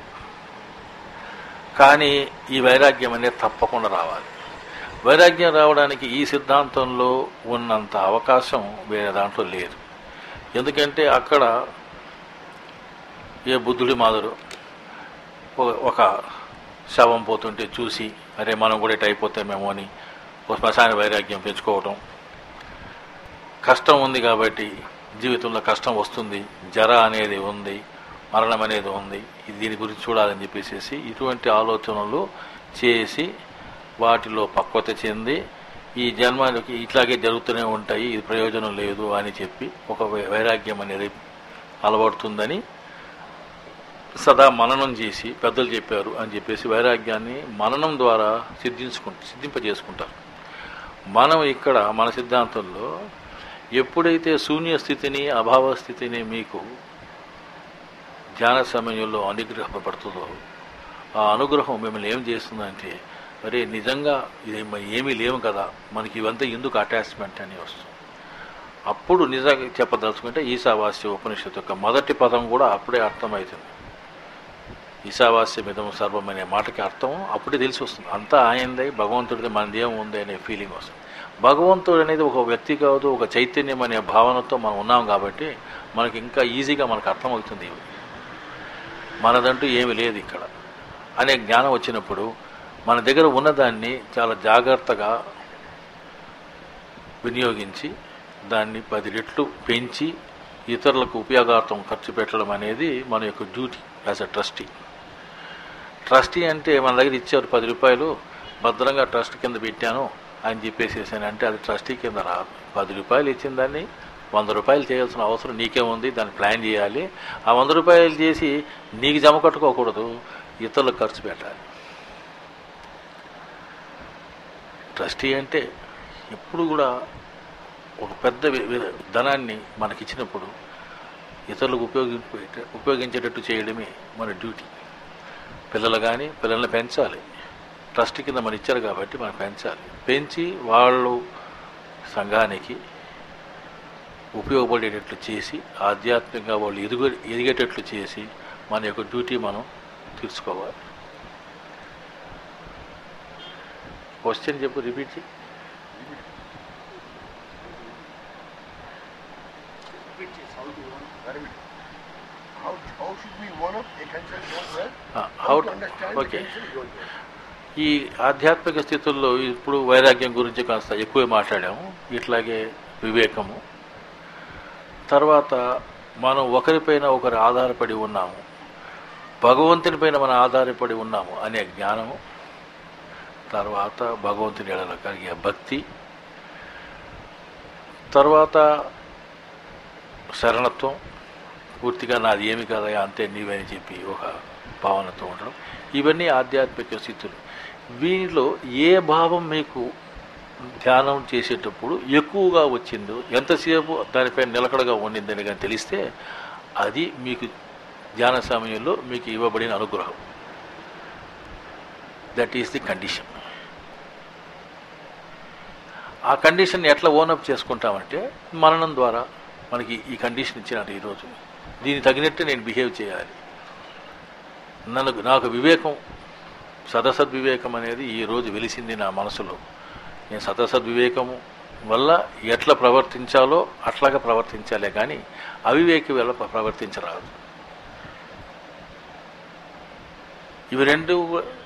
కానీ ఈ వైరాగ్యం అనేది తప్పకుండా రావాలి. వైరాగ్యం రావడానికి ఈ సిద్ధాంతంలో ఉన్నంత అవకాశం వేరే దాంట్లో లేదు. ఎందుకంటే అక్కడ ఏ బుద్ధుడి మాదిరు ఒక శవం పోతుంటే చూసి అరే మనం కూడా ఇటు అయిపోతామేమో అని ఒక శ్మశాన వైరాగ్యం పెంచుకోవటం, కష్టం ఉంది కాబట్టి జీవితంలో కష్టం వస్తుంది, జర అనేది ఉంది, మరణం అనేది ఉంది, దీని గురించి చూడాలని చెప్పేసి ఇటువంటి ఆలోచనలు చేసి వాటిలో పక్వత చెంది ఈ జన్మానికి ఇట్లాగే జరుగుతూనే ఉంటాయి, ఇది ప్రయోజనం లేదు అని చెప్పి ఒక వైరాగ్యం అనేది అలవడుతుందని సదా మననం చేసి పెద్దలు చెప్పారు అని చెప్పేసి వైరాగ్యాన్ని మననం ద్వారా సిద్ధింపజేసుకుంటారు. మనం ఇక్కడ మన సిద్ధాంతంలో ఎప్పుడైతే శూన్య స్థితిని అభావ స్థితిని మీకు ధ్యాన సమయంలో అనుగ్రహపడుతుందో ఆ అనుగ్రహం మిమ్మల్ని ఏం చేస్తుందంటే మరి నిజంగా ఏమీ లేవు కదా, మనకి ఇవంతా ఎందుకు అటాచ్మెంట్ అని వస్తుంది. అప్పుడు నిజంగా చెప్పదలుచుకుంటే ఈశావాస్య ఉపనిషత్తు యొక్క మొదటి పదం కూడా అప్పుడే అర్థమవుతుంది. ఈశావాస్యమిదం సర్వం అనే మాటకి అర్థం అప్పుడే తెలిసి వస్తుంది. అంతా ఆయనదే, భగవంతుడిది, మనది ఏముంది అనే ఫీలింగ్ వస్తుంది. భగవంతుడు అనేది ఒక వ్యక్తి కాదు, ఒక చైతన్యం అనే భావనతో మనం ఉన్నాం కాబట్టి మనకి ఇంకా ఈజీగా మనకు అర్థమవుతుంది మనదంటూ ఏమీ లేదు ఇక్కడ అనే జ్ఞానం వచ్చినప్పుడు మన దగ్గర ఉన్నదాన్ని చాలా జాగ్రత్తగా వినియోగించి దాన్ని 10 రెట్లు పెంచి ఇతరులకు ఉపయోగార్థం ఖర్చు పెట్టడం అనేది మన యొక్క duty as a trustee. Trustee అంటే మన దగ్గర ఇచ్చారు 10 రూపాయలు భద్రంగా ట్రస్ట్ కింద పెట్టాను అని చెప్పేసేసాను అంటే అది ట్రస్టీ కింద రాదు. 10 రూపాయలు ఇచ్చిన దాన్ని 100 రూపాయలు చేయాల్సిన అవసరం నీకేముంది, దాన్ని ప్లాన్ చేయాలి. ఆ 100 రూపాయలు చేసి నీకు జమ కట్టుకోకూడదు, ఇతరులకు ఖర్చు పెట్టాలి. ట్రస్టీ అంటే ఎప్పుడు కూడా ఒక పెద్ద ధనాన్ని మనకిచ్చినప్పుడు ఇతరులకు ఉపయోగించేటట్టు చేయడమే మన డ్యూటీ. పిల్లలు కానీ పిల్లల్ని పెంచాలి, ట్రస్ట్ కింద మనం ఇచ్చారు కాబట్టి మనం పెంచాలి. పెంచి వాళ్ళు సంఘానికి ఉపయోగపడేటట్లు చేసి ఆధ్యాత్మికంగా వాళ్ళు ఎదిగేటట్లు చేసి మన యొక్క డ్యూటీ మనం తీర్చుకోవాలి. క్వశ్చన్ చెప్పు, రిపీట్ చేయి. ఓకే, ఈ ఆధ్యాత్మిక స్థితుల్లో ఇప్పుడు వైరాగ్యం గురించి కాస్త ఎక్కువే మాట్లాడాము. ఇట్లాగే వివేకము, తర్వాత మనం ఒకరిపైన ఒకరు ఆధారపడి ఉన్నాము, భగవంతునిపైన మనం ఆధారపడి ఉన్నాము అనే జ్ఞానము, తర్వాత భగవంతుని ఎడల కలిగే భక్తి, తర్వాత శరణత్వం, పూర్తిగా నాది ఏమి కదా అంతే నీవని చెప్పి ఒక భావనతో ఉండడం. ఇవన్నీ ఆధ్యాత్మిక స్థితులు. వీటిలో ఏ భావం మీకు ధ్యానం చేసేటప్పుడు ఎక్కువగా వచ్చిందో, ఎంతసేపు దానిపైన నిలకడగా ఉండిందని కానీ తెలిస్తే అది మీకు ధ్యాన సమయంలో మీకు ఇవ్వబడిన అనుగ్రహం. That is the condition. ఆ కండిషన్ ఎట్లా ఓనప్ చేసుకుంటామంటే మననం ద్వారా మనకి ఈ కండిషన్ ఇచ్చినారు ఈరోజు, దీనికి తగినట్టు నేను బిహేవ్ చేయాలి. నాకు వివేకం, సదసద్వివేకం అనేది ఈరోజు వెలిసింది నా మనసులో. నేను సదసద్వివేకము వల్ల ఎట్లా ప్రవర్తించాలో అట్లాగా ప్రవర్తించాలే కానీ అవివేకి వల్ల ప్రవర్తించరాదు. ఇవి రెండు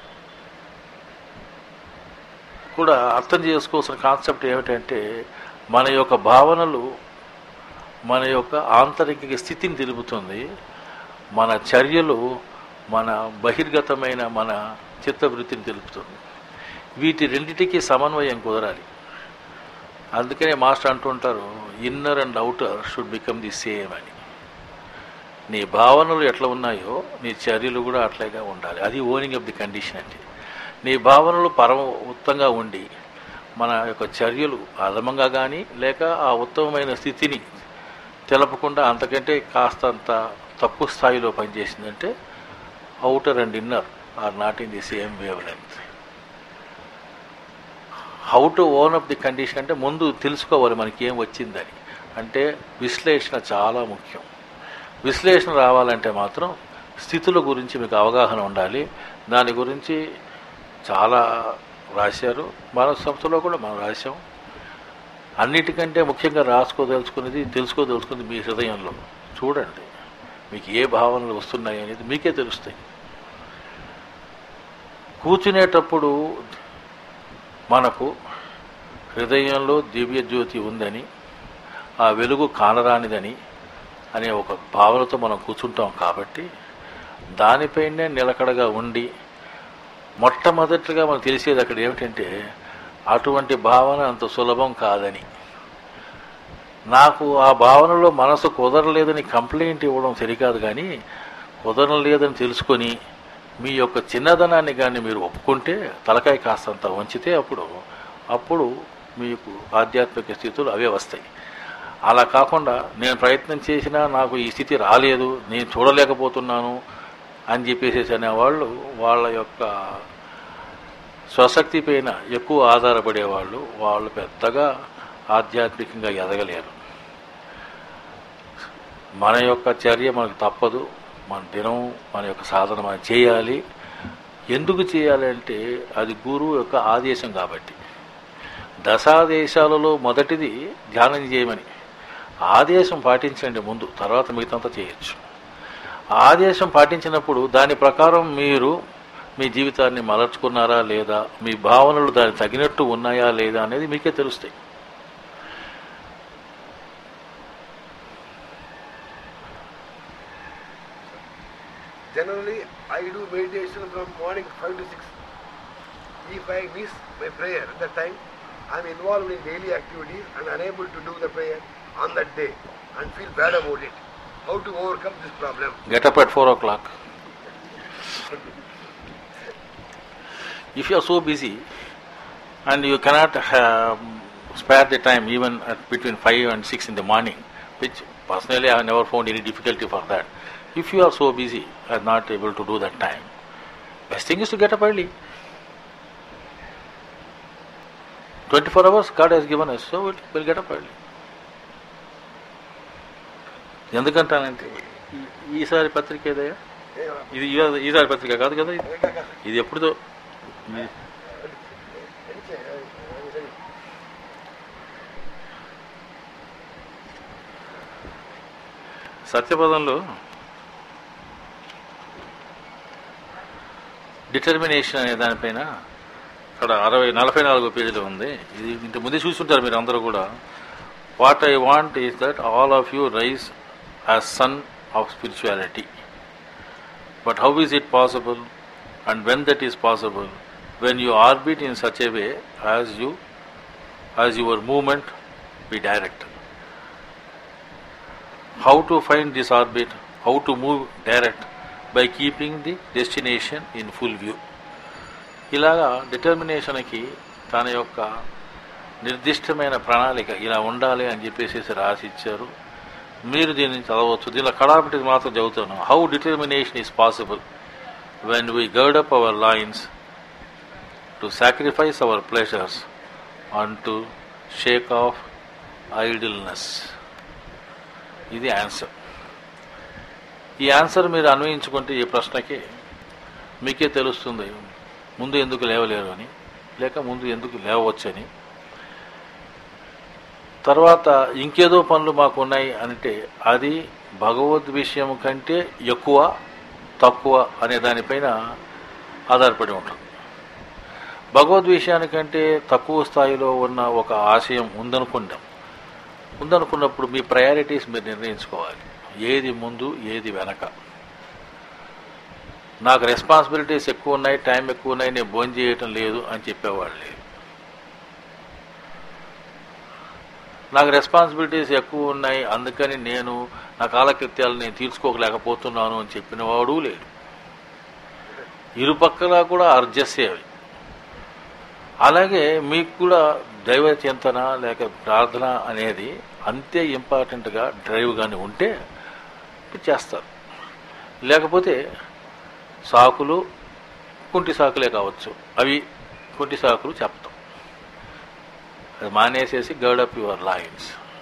కూడా అర్థం చేసుకోవాల్సిన కాన్సెప్ట్ ఏమిటంటే, మన యొక్క భావనలు మన యొక్క ఆంతరిక స్థితిని తెలుపుతుంది, మన చర్యలు మన బహిర్గతమైన మన చిత్తవృత్తిని తెలుపుతుంది. వీటి రెండిటికి సమన్వయం కుదరాలి. అందుకనే మాస్టర్ అంటుంటారు, inner and outer should become the same అని. నీ భావనలు ఎట్లా ఉన్నాయో నీ చర్యలు కూడా అట్లాగే ఉండాలి. అది ఓనింగ్ ఆఫ్ ది కండిషన్ అంటే. నీ భావనలు ఉత్తంగా ఉండి మన యొక్క చర్యలు అధమంగా కానీ లేక ఆ ఉత్తమమైన స్థితిని తెలపకుండా అంతకంటే కాస్తంత తక్కువ స్థాయిలో పనిచేసిందంటే outer and inner are not in the same wave length. How to own up the condition అంటే ముందు తెలుసుకోవాలి మనకి ఏం వచ్చిందని. అంటే విశ్లేషణ చాలా ముఖ్యం. విశ్లేషణ రావాలంటే మాత్రం స్థితుల గురించి మీకు అవగాహన ఉండాలి. దాని గురించి చాలా రాశారు, మన సంస్థలో కూడా మనం రాశాం. అన్నిటికంటే ముఖ్యంగా తెలుసుకోదలుచుకున్నది మీ హృదయంలో. చూడండి మీకు ఏ భావనలు వస్తున్నాయి అనేది మీకే తెలుస్తాయి. కూర్చునేటప్పుడు మనకు హృదయంలో దివ్య జ్యోతి ఉందని, ఆ వెలుగు కానరానిదని అనే ఒక భావనతో మనం కూర్చుంటాం. కాబట్టి దానిపైనే నిలకడగా ఉండి మొట్టమొదటిగా మనకు తెలిసేది అక్కడ ఏమిటంటే అటువంటి భావన అంత సులభం కాదని. నాకు ఆ భావనలో మనసు కుదరలేదని కంప్లైంట్ ఇవ్వడం సరికాదు, కానీ కుదరలేదని తెలుసుకొని మీ యొక్క చిన్నదనాన్ని కానీ మీరు ఒప్పుకుంటే, తలకాయ కాస్తంత వంచితే అప్పుడు మీకు ఆధ్యాత్మిక స్థితులు అవే వస్తాయి. అలా కాకుండా నేను ప్రయత్నం చేసినా నాకు ఈ స్థితి రాలేదు, నేను చూడలేకపోతున్నాను అని చెప్పేసి అనేవాళ్ళు వాళ్ళ యొక్క స్వశక్తి పైన ఎక్కువ ఆధారపడేవాళ్ళు, వాళ్ళు పెద్దగా ఆధ్యాత్మికంగా ఎదగలేరు. మన యొక్క చర్య మనకు తప్పదు, మన దినం మన యొక్క సాధన మనం చేయాలి. ఎందుకు చేయాలంటే అది గురువు యొక్క ఆదేశం కాబట్టి. దశాదేశాలలో మొదటిది ధ్యానం చేయమని. ఆదేశం పాటించండి ముందు, తర్వాత మిగతాంతా చేయొచ్చు. ఆదేశం పాటించినప్పుడు దాని ప్రకారం మీరు మీ జీవితాన్ని మలర్చుకున్నారా లేదా, మీ భావనలు దానికి తగినట్టు ఉన్నాయా లేదా అనేది మీకే తెలుస్తాయి. Generally, I do meditation from morning 5 to 6. If I miss my prayer at that time, I am involved in daily activities and unable to do the prayer on that day and feel bad about it. How to overcome this problem? Get up at 4 o'clock. If you are so busy and you cannot spare the time even at between 5 and 6 in the morning, which personally I have never found any difficulty for that. If you are so busy and not able to do that time, best thing is to get up early. 24 hours God has given us, so we'll get up early. ఎందుకంటానంటే ఈసారి పత్రిక ఏదయ్యా, ఇది ఈసారి పత్రిక కాదు కదా, ఇది ఎప్పుడుదో. సత్యపదంలో determination అనే దానిపైన అక్కడ 44 పేజీలో ఉంది. ఇది ఇంత ముందే చూస్తుంటారు మీరు అందరూ కూడా. What I want is that all of you rise as sun of spirituality. But how is it possible and when that is possible? When you orbit in such a way as your moment be direct. How to find this orbit? How to move direct? By keeping the destination in full view. ఇలాగా డిటర్మినేషన్కి తన యొక్క నిర్దిష్టమైన ప్రణాళిక ఇలా ఉండాలి అని చెప్పేసి రాసి ఇచ్చారు. మీరు దీన్ని చదవచ్చు. దీనిలో కళాపటి మాత్రం చదువుతాను. How determination is possible when we gird up our lines to sacrifice our pleasures and to shake off idleness. ఇది ఆన్సర్. ఈ ఆన్సర్ మీరు అన్వయించుకుంటే ఈ ప్రశ్నకి మీకే తెలుస్తుంది ముందు ఎందుకు లేవలేరు అని, లేక ముందు ఎందుకు లేవచ్చని. తర్వాత ఇంకేదో పనులు మాకు ఉన్నాయి అంటే అది భగవద్ విషయం కంటే ఎక్కువ తక్కువ అనే దానిపైన ఆధారపడి ఉంటుంది. భగవద్ విషయానికంటే తక్కువ స్థాయిలో ఉన్న ఒక ఆశయం ఉందనుకున్నప్పుడు మీ ప్రయారిటీస్ మీరు నిర్ణయించుకోవాలి. ఏది ముందు ఏది వెనక. నాకు రెస్పాన్సిబిలిటీస్ ఎక్కువ ఉన్నాయి, టైం ఎక్కువ ఉన్నాయి, నేను భోజనం చేయటం లేదు అని చెప్పేవాళ్ళు లేదు. నాకు రెస్పాన్సిబిలిటీస్ ఎక్కువ ఉన్నాయి అందుకని నేను నా కాలకృత్యాలు నేను తీర్చుకోలేకపోతున్నాను అని చెప్పిన వాడు లేడు. ఇరుపక్కలా కూడా అర్జస్సే అవి. అలాగే మీకు కూడా దైవ చింతన లేక ప్రార్థన అనేది అంతే ఇంపార్టెంట్గా డ్రైవ్గానే ఉంటే చేస్తారు. లేకపోతే సాకులు కుంటి సాకులే కావచ్చు, అవి కుంటి సాకులు చెప్తాం. అది మానేసేసి గర్డ్ అప్ యువర్ లైన్స్.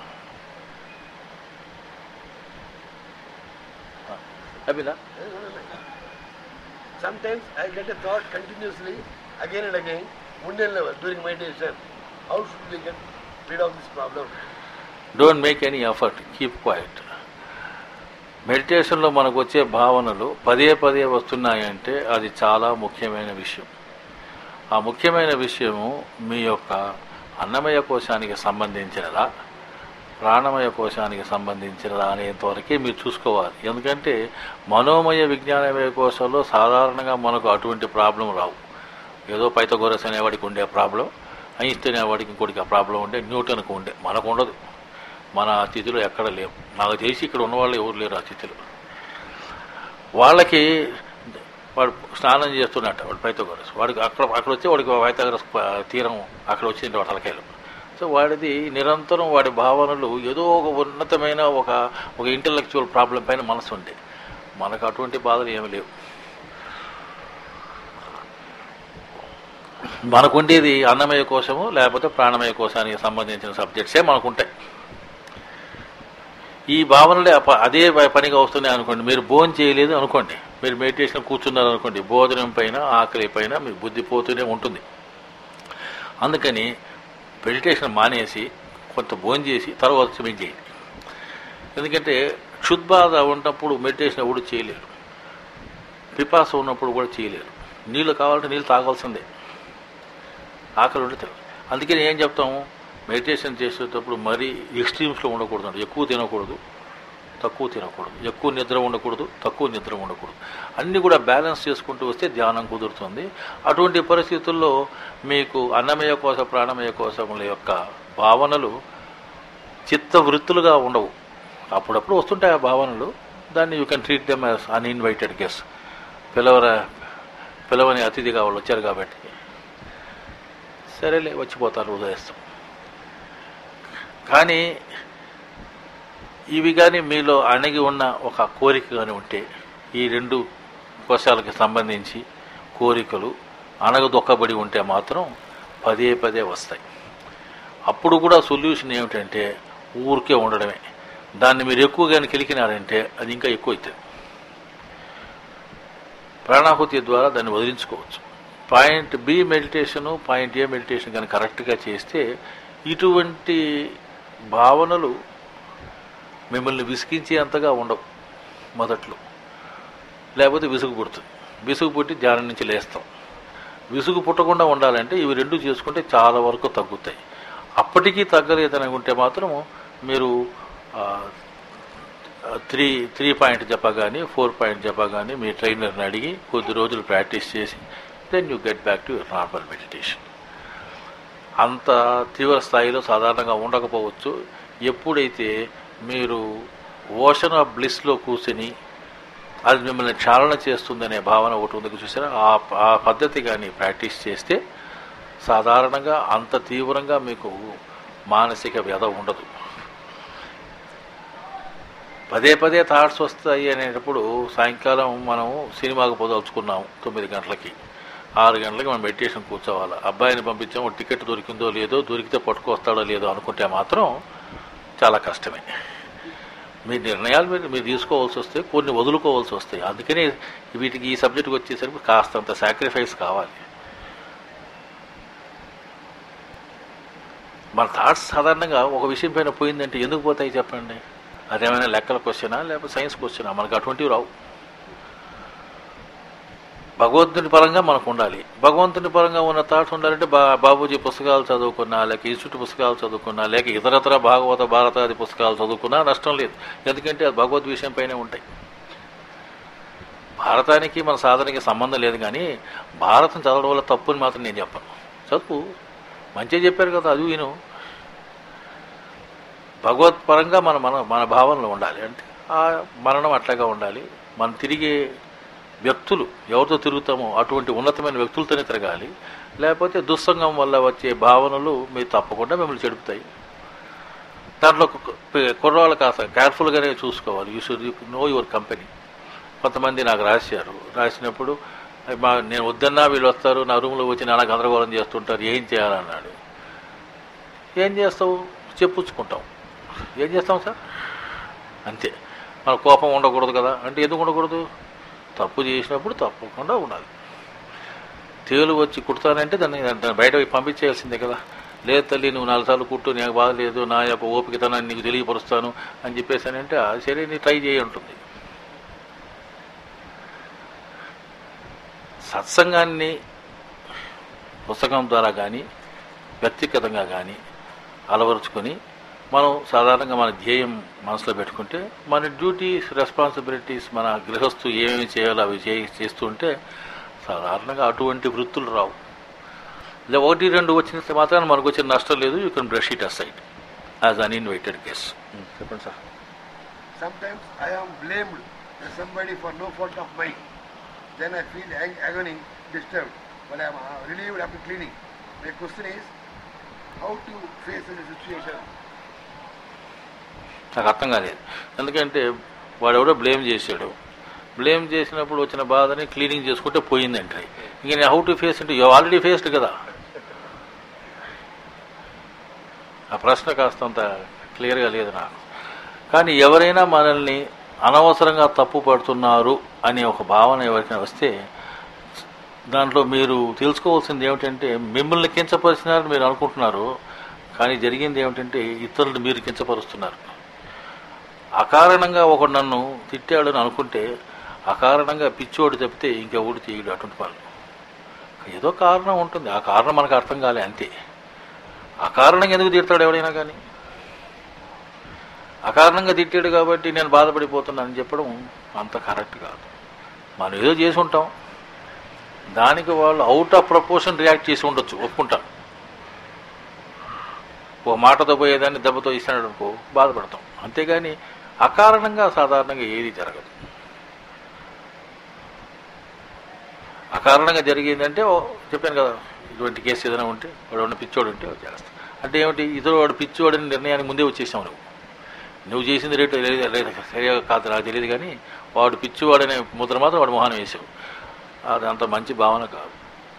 అభినా Sometimes I get a thought continuously again and again, mundane level during meditation. How should we get rid of this problem? Don't make any effort. Keep quiet. మెడిటేషన్లో మనకు వచ్చే భావనలు పదే పదే వస్తున్నాయంటే అది చాలా ముఖ్యమైన విషయం. ఆ ముఖ్యమైన విషయము మీ యొక్క అన్నమయ కోశానికి సంబంధించినదా ప్రాణమయ కోశానికి సంబంధించినదా అనేంతవరకే మీరు చూసుకోవాలి. ఎందుకంటే మనోమయ విజ్ఞానమయ కోశంలో సాధారణంగా మనకు అటువంటి ప్రాబ్లం రావు. ఏదో పైథాగోరస్ అనేవాడికి ఉండే ప్రాబ్లం, ఐన్స్టీన్ అనేవాడికి ఇంకోటికి ఆ ప్రాబ్లం ఉండే, న్యూటన్కు ఉండే, మనకు ఉండదు. మన స్థితిలో ఎక్కడ లేవు. నాకు తెలిసి ఇక్కడ ఉన్నవాళ్ళు ఎవరు లేరు ఆ స్థితిలో. వాళ్ళకి వాడు స్నానం చేస్తున్నట్ట, వాడు పైథాగోరస్, వాడికి అక్కడ వచ్చి వాడికి పైథాగోరస్ తీరం అక్కడ వచ్చింది వాడి తలకాయలు. సో వాడిది నిరంతరం వాడి భావనలు ఏదో ఒక ఉన్నతమైన ఒక ఇంటలెక్చువల్ ప్రాబ్లం పైన మనసు ఉండే. మనకు అటువంటి బాధలు ఏమి లేవు. మనకుండేది అన్నమయ కోశము లేకపోతే ప్రాణమయ కోశానికి సంబంధించిన సబ్జెక్ట్సే మనకుంటాయి. ఈ భావనలే అదే పనిగా వస్తున్నాయి అనుకోండి. మీరు భోజనం చేయలేదు అనుకోండి, మీరు మెడిటేషన్ కూర్చున్నారు అనుకోండి, భోజనం పైన ఆకలి పైన మీ బుద్ధి పోతూనే ఉంటుంది. అందుకని మెడిటేషన్ మానేసి కొంత భోజనం చేసి తర్వాత స్విమ్మింగ్ చేయండి. ఎందుకంటే క్షుద్బాధ ఉన్నప్పుడు మెడిటేషన్ ఎవడు చేయలేరు, పిపాస ఉన్నప్పుడు కూడా చేయలేరు. నీళ్ళు కావాలంటే నీళ్ళు తాగాల్సిందే, ఆకలి ఉంటే తెలియదు. అందుకని ఏం చెప్తాము, మెడిటేషన్ చేసేటప్పుడు మరీ ఎక్స్ట్రీమ్స్లో ఉండకూడదు. ఎక్కువ తినకూడదు, తక్కువ తినకూడదు, ఎక్కువ నిద్ర ఉండకూడదు, తక్కువ నిద్ర ఉండకూడదు. అన్నీ కూడా బ్యాలెన్స్ చేసుకుంటూ వస్తే ధ్యానం కుదురుతుంది. అటువంటి పరిస్థితుల్లో మీకు అన్నమయ కోశ ప్రాణమయ కోశముల యొక్క భావనలు చిత్తవృత్తులుగా ఉండవు. అప్పుడప్పుడు వస్తుంటాయి ఆ భావనలు. దాన్ని you can treat them as uninvited guest. పిలవని అతిథిగా వాళ్ళు వచ్చారు కాబట్టి సరేలే వచ్చిపోతారు, ఉదయిస్తాం. కానీ ఇవి కానీ మీలో అణగి ఉన్న ఒక కోరిక కానీ ఉంటే, ఈ రెండు కోశాలకు సంబంధించి కోరికలు అణగదొక్కబడి ఉంటే మాత్రం పదే పదే వస్తాయి. అప్పుడు కూడా సొల్యూషన్ ఏమిటంటే ఊరికే ఉండడమే. దాన్ని మీరు ఎక్కువగానే కెలికినారంటే అది ఇంకా ఎక్కువ అవుతుంది. ప్రాణాహుతి ద్వారా దాన్ని వదిలించుకోవచ్చు. Point B meditation point A meditation కానీ కరెక్ట్గా చేస్తే ఇటువంటి భావనలు మిమ్మల్ని విసిగించేంతగా ఉండవు మొదట్లో. లేకపోతే విసుగు పుడుతుంది. విసుగు పుట్టి ధ్యానం నుంచి లేస్తాం. విసుగు పుట్టకుండా ఉండాలంటే ఇవి రెండు చేసుకుంటే చాలా వరకు తగ్గుతాయి. అప్పటికీ తగ్గలేదని ఉంటే మాత్రం మీరు 3 పాయింట్ జప కానీ 4 పాయింట్ జప కానీ మీ ట్రైనర్ని అడిగి కొద్ది రోజులు ప్రాక్టీస్ చేసి then you get back to your normal meditation. అంత తీవ్ర స్థాయిలో సాధారణంగా ఉండకపోవచ్చు. ఎప్పుడైతే మీరు ఓషన్ ఆఫ్ బ్లిస్లో కూర్చొని అది మిమ్మల్ని చాలన చేస్తుందనే భావన ఒకటి ఉంది చూసారా, ఆ పద్ధతి కానీ ప్రాక్టీస్ చేస్తే సాధారణంగా అంత తీవ్రంగా మీకు మానసిక వ్యధ ఉండదు. పదే పదే థాట్స్ వస్తాయి అనేటప్పుడు సాయంకాలం మనం సినిమాకు పోదలుచుకున్నాం 9 గంటలకి, 6 గంటలకి మనం మెడిటేషన్ కూర్చోవాలి. అబ్బాయిని పంపించాము, టికెట్ దొరికిందో లేదో, దొరికితే పట్టుకొస్తాడో లేదో అనుకుంటే మాత్రం చాలా కష్టమే. మీ నిర్ణయాలు మీరు తీసుకోవాల్సి వస్తే కొన్ని వదులుకోవాల్సి వస్తాయి. అందుకనే వీటికి ఈ సబ్జెక్టుకి వచ్చేసరికి కాస్తంత సాక్రిఫైస్ కావాలి. మన థాట్స్ సాధారణంగా ఒక విషయం పైన పోయిందంటే ఎందుకు పోతాయి చెప్పండి? అదేమైనా లెక్కల క్వశ్చనా లేకపోతే సైన్స్ క్వశ్చనా? మనకు అటువంటివి రావు. భగవంతుని పరంగా మనకు ఉండాలి. భగవంతుని పరంగా ఉన్న థాట్స్ ఉండాలంటే బాబూజీ పుస్తకాలు చదువుకున్నా, లేక ఇన్స్టిట్యూట్ పుస్తకాలు చదువుకున్నా, లేక ఇతరతర భాగవత భారతాది పుస్తకాలు చదువుకున్నా నష్టం లేదు. ఎందుకంటే అది భగవద్ విషయం పైనే ఉంటాయి. భారతానికి మన సాధనకి సంబంధం లేదు. కానీ భారతం చదవడం వల్ల తప్పుని మాత్రం నేను చెప్పను. చదువు మంచిగా చెప్పారు కదా, అది విను. భగవత్పరంగా మన భావనలో ఉండాలి. అంటే ఆ మరణం అట్లాగా ఉండాలి. మనం తిరిగే వ్యక్తులు ఎవరితో తిరుగుతామో అటువంటి ఉన్నతమైన వ్యక్తులతోనే తిరగాలి. లేకపోతే దుస్సంగం వల్ల వచ్చే భావనలు మీరు తప్పకుండా మిమ్మల్ని చెడుపుతాయి. దాంట్లో కుర్రవాళ్ళు కాస్త కేర్ఫుల్గానే చూసుకోవాలి. You should know your company. కొంతమంది నాకు రాసినప్పుడు నేను వద్దన్నా వీళ్ళు వస్తారు, నా రూమ్లో వచ్చి నానా గందరగోళం చేస్తుంటారు, ఏం చేయాలన్నాడు. ఏం చేస్తావు? చెప్పుచ్చుకుంటాం. ఏం చేస్తాం సార్? అంతే. మన కోపం ఉండకూడదు కదా. అంటే ఎందుకు ఉండకూడదు? తప్పు చేసినప్పుడు తప్పకుండా ఉండాలి. తేలు వచ్చి కుడతానంటే దాన్ని బయట పంపించేయాల్సిందే కదా. లేదు తల్లి, నువ్వు 4 సార్లు కుట్టు, నాకు బాధ లేదు, నా యొక్క ఓపికతనాన్ని నీకు తెలియపరుస్తాను అని చెప్పేసానంటే సరే నీ ట్రై చేయి ఉంటుంది. సత్సంగాన్ని పుస్తకం ద్వారా కానీ వ్యక్తిగతంగా కానీ అలవరుచుకొని మనం సాధారణంగా మన ధ్యేయం మనసులో పెట్టుకుంటే మన డ్యూటీస్, రెస్పాన్సిబిలిటీస్, మన గృహస్థు ఏమేమి చేయాలో అవి చేస్తుంటే సాధారణంగా అటువంటి వృత్తులు రావు. ఇలా 1-2 వచ్చినంత మాత్రాన మనకు వచ్చిన నష్టం లేదు. You can brush it aside as uninvited guest. చెప్పండి sir. Sometimes I am blamed by somebody for no fault of mine. Then I feel agony, disturbed, but I am relieved after cleaning. My question is, how to face such a situation? నాకు అర్థం కాలేదు. ఎందుకంటే వాడు ఎవడో blame చేశాడు. Blame చేసినప్పుడు వచ్చిన బాధని క్లీనింగ్ చేసుకుంటే పోయిందంటే ఇంక నేను హౌ టు ఫేస్ అంటే యూ ఆల్రెడీ ఫేస్డ్ కదా. ఆ ప్రశ్న కాస్తంత క్లియర్గా లేదు నాకు. కానీ ఎవరైనా మనల్ని అనవసరంగా తప్పు పడుతున్నారు అనే ఒక భావన ఎవరికైనా వస్తే దాంట్లో మీరు తెలుసుకోవాల్సింది ఏమిటంటే మిమ్మల్ని కించపరిచినారని మీరు అనుకుంటున్నారు, కానీ జరిగింది ఏమిటంటే ఇతరులను మీరు కించపరుస్తున్నారు. అకారణంగా ఒకడు నన్ను తిట్టాడని అనుకుంటే అకారణంగా పిచ్చోడు తప్పితే ఇంకెవడు తీయడు అటువంటి పనులు. ఏదో కారణం ఉంటుంది, ఆ కారణం మనకు అర్థం కాలే అంతే. అకారణంగా ఎందుకు తిడతాడు ఎవడైనా కానీ? అకారణంగా తిట్టాడు కాబట్టి నేను బాధపడిపోతున్నానని చెప్పడం అంత కరెక్ట్ కాదు. మనం ఏదో చేసి ఉంటాం, దానికి వాళ్ళు అవుట్ ఆఫ్ ప్రపోర్షన్ రియాక్ట్ చేసి ఉండొచ్చు, ఒప్పుకుంటాం. ఓ మాటతో పోయేదాన్ని దెబ్బతో ఇస్తాడు అనుకో బాధపడతాం. అంతేగాని అకారణంగా సాధారణంగా ఏది జరగదు. అకారణంగా జరిగిందంటే చెప్పాను కదా, ఇటువంటి కేసు ఏదైనా ఉంటే వాడు పిచ్చోడు ఉంటే చేస్తాం. అంటే ఏమిటి, ఇతరు వాడు పిచ్చోడని నిర్ణయానికి ముందే వచ్చేసావు. నువ్వు చేసింది రేటు సరిగా కాదు నాకు తెలియదు, కానీ వాడు పిచ్చివాడనే ముద్ర మాత్రం వాడు మొహాన్ని వేసావు. అది అంత మంచి భావన కాదు.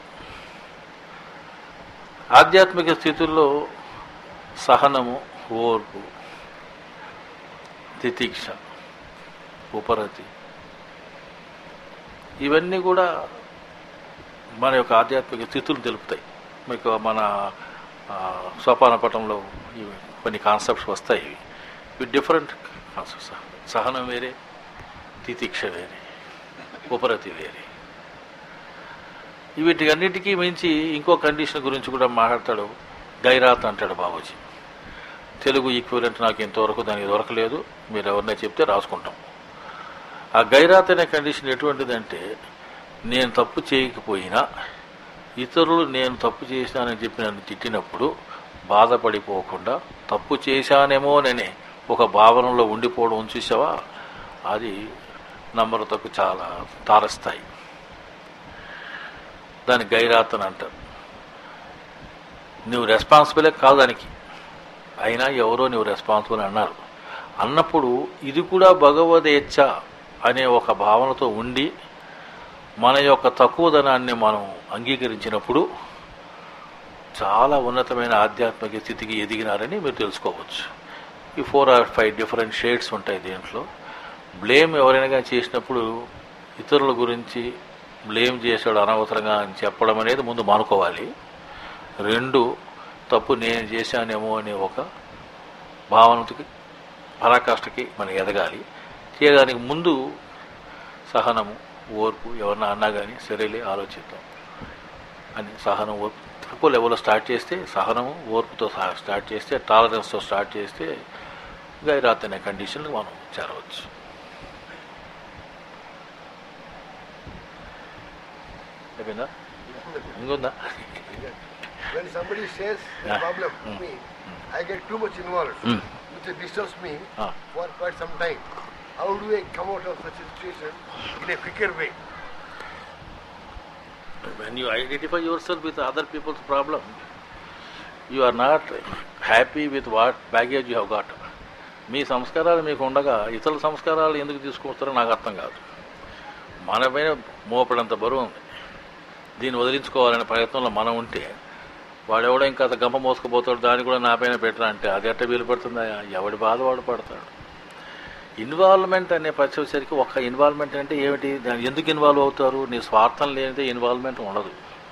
ఆధ్యాత్మిక స్థితుల్లో సహనము, ఓర్పు, తితిక్ష, ఉపరతి ఇవన్నీ కూడా మన యొక్క ఆధ్యాత్మిక స్థితులు తెలుపుతాయి. మీకు మన సోపాన పటంలో కొన్ని కాన్సెప్ట్స్ వస్తాయి. ఇవి డిఫరెంట్ కాన్సెప్ట్స్. సహనం వేరే, తితిక్ష వేరే, ఉపరతి వేరే. వీటికన్నిటికీ మించి ఇంకో కండిషన్ గురించి కూడా మాట్లాడతాడు, గైరాత్ అంటాడు బాబూజీ. తెలుగు ఈక్వలెంట్ నాకు ఇంతవరకు దానికి దొరకలేదు, మీరు ఎవరినైనా చెప్తే రాసుకుంటాం. ఆ గైరాత్ అనే కండిషన్ ఎటువంటిదంటే, నేను తప్పు చేయకపోయినా ఇతరులు నేను తప్పు చేశానని చెప్పి నన్ను తిట్టినప్పుడు బాధపడిపోకుండా తప్పు చేశానేమోననే ఒక భావనలో ఉండిపోవడం చూసావా, అది నమ్రతకు చాలా తారస్తాయి. దాన్ని గైరాత్ అని అంటారు. నువ్వు రెస్పాన్సిబులే కాదు దానికి, అయినా ఎవరో నువ్వు రెస్పాన్సిబుల్ అన్నారు. అన్నప్పుడు ఇది కూడా భగవదేచ్ఛ అనే ఒక భావనతో ఉండి మన యొక్క తక్కువదనాన్ని మనం అంగీకరించినప్పుడు చాలా ఉన్నతమైన ఆధ్యాత్మిక స్థితికి ఎదిగినారని మీరు తెలుసుకోవచ్చు. ఈ 4 or 5 డిఫరెంట్ షేడ్స్ ఉంటాయి దీంట్లో. బ్లేమ్ ఎవరైనా కానీ చేసినప్పుడు ఇతరుల గురించి బ్లేమ్ చేశాడు అనవసరంగా అని చెప్పడం అనేది ముందు మానుకోవాలి. 2, తప్పు నేను చేశానేమో అనే ఒక భావనకి పరాకాష్ఠకి మనం ఎదగాలి. చేయడానికి ముందు సహనము, ఓర్పు, ఎవరన్నా అన్నా కానీ సరేలే ఆలోచిద్దాం అని సహనం, ఓర్పు తక్కువ లెవెల్లో స్టార్ట్ చేస్తే, సహనము ఓర్పుతో స్టార్ట్ చేస్తే, టాలరెన్స్తో స్టార్ట్ చేస్తే గైరాత్ అనే కండిషన్కి మనం చేరవచ్చు. అయిపోయిందా? ఇంకొందా? When somebody shares the problem with me, I get too much involved, which disturbs me for quite some time. How do I come out of such a situation in a quicker way? When you identify yourself with other people's problem, you are not happy with what baggage you have got. మీ సంస్కారాలు మీకు ఉండగా ఇతరుల సంస్కారాలు ఎందుకు తీసుకొస్తారో నాకు అర్థం కాదు. మనపైన మోపడంత బరువు ఉంది, దీన్ని వదిలించుకోవాలనే ప్రయత్నంలో మనం ఉంటే వాడెవడో ఇంకా గంప మోసుకుపోతాడు, దాన్ని కూడా నా పైన పెట్టరా అంటే అది ఎట్ట వీలు పడుతుందా? ఎవడి బాధ వాడు పడతాడు. ఇన్వాల్వ్మెంట్ అనే వచ్చేసరికి ఒక ఇన్వాల్వ్మెంట్ అంటే ఏమిటి, ఎందుకు ఇన్వాల్వ్ అవుతారు? నీ స్వార్థం లేనిదే ఇన్వాల్వ్మెంట్ ఉండదు.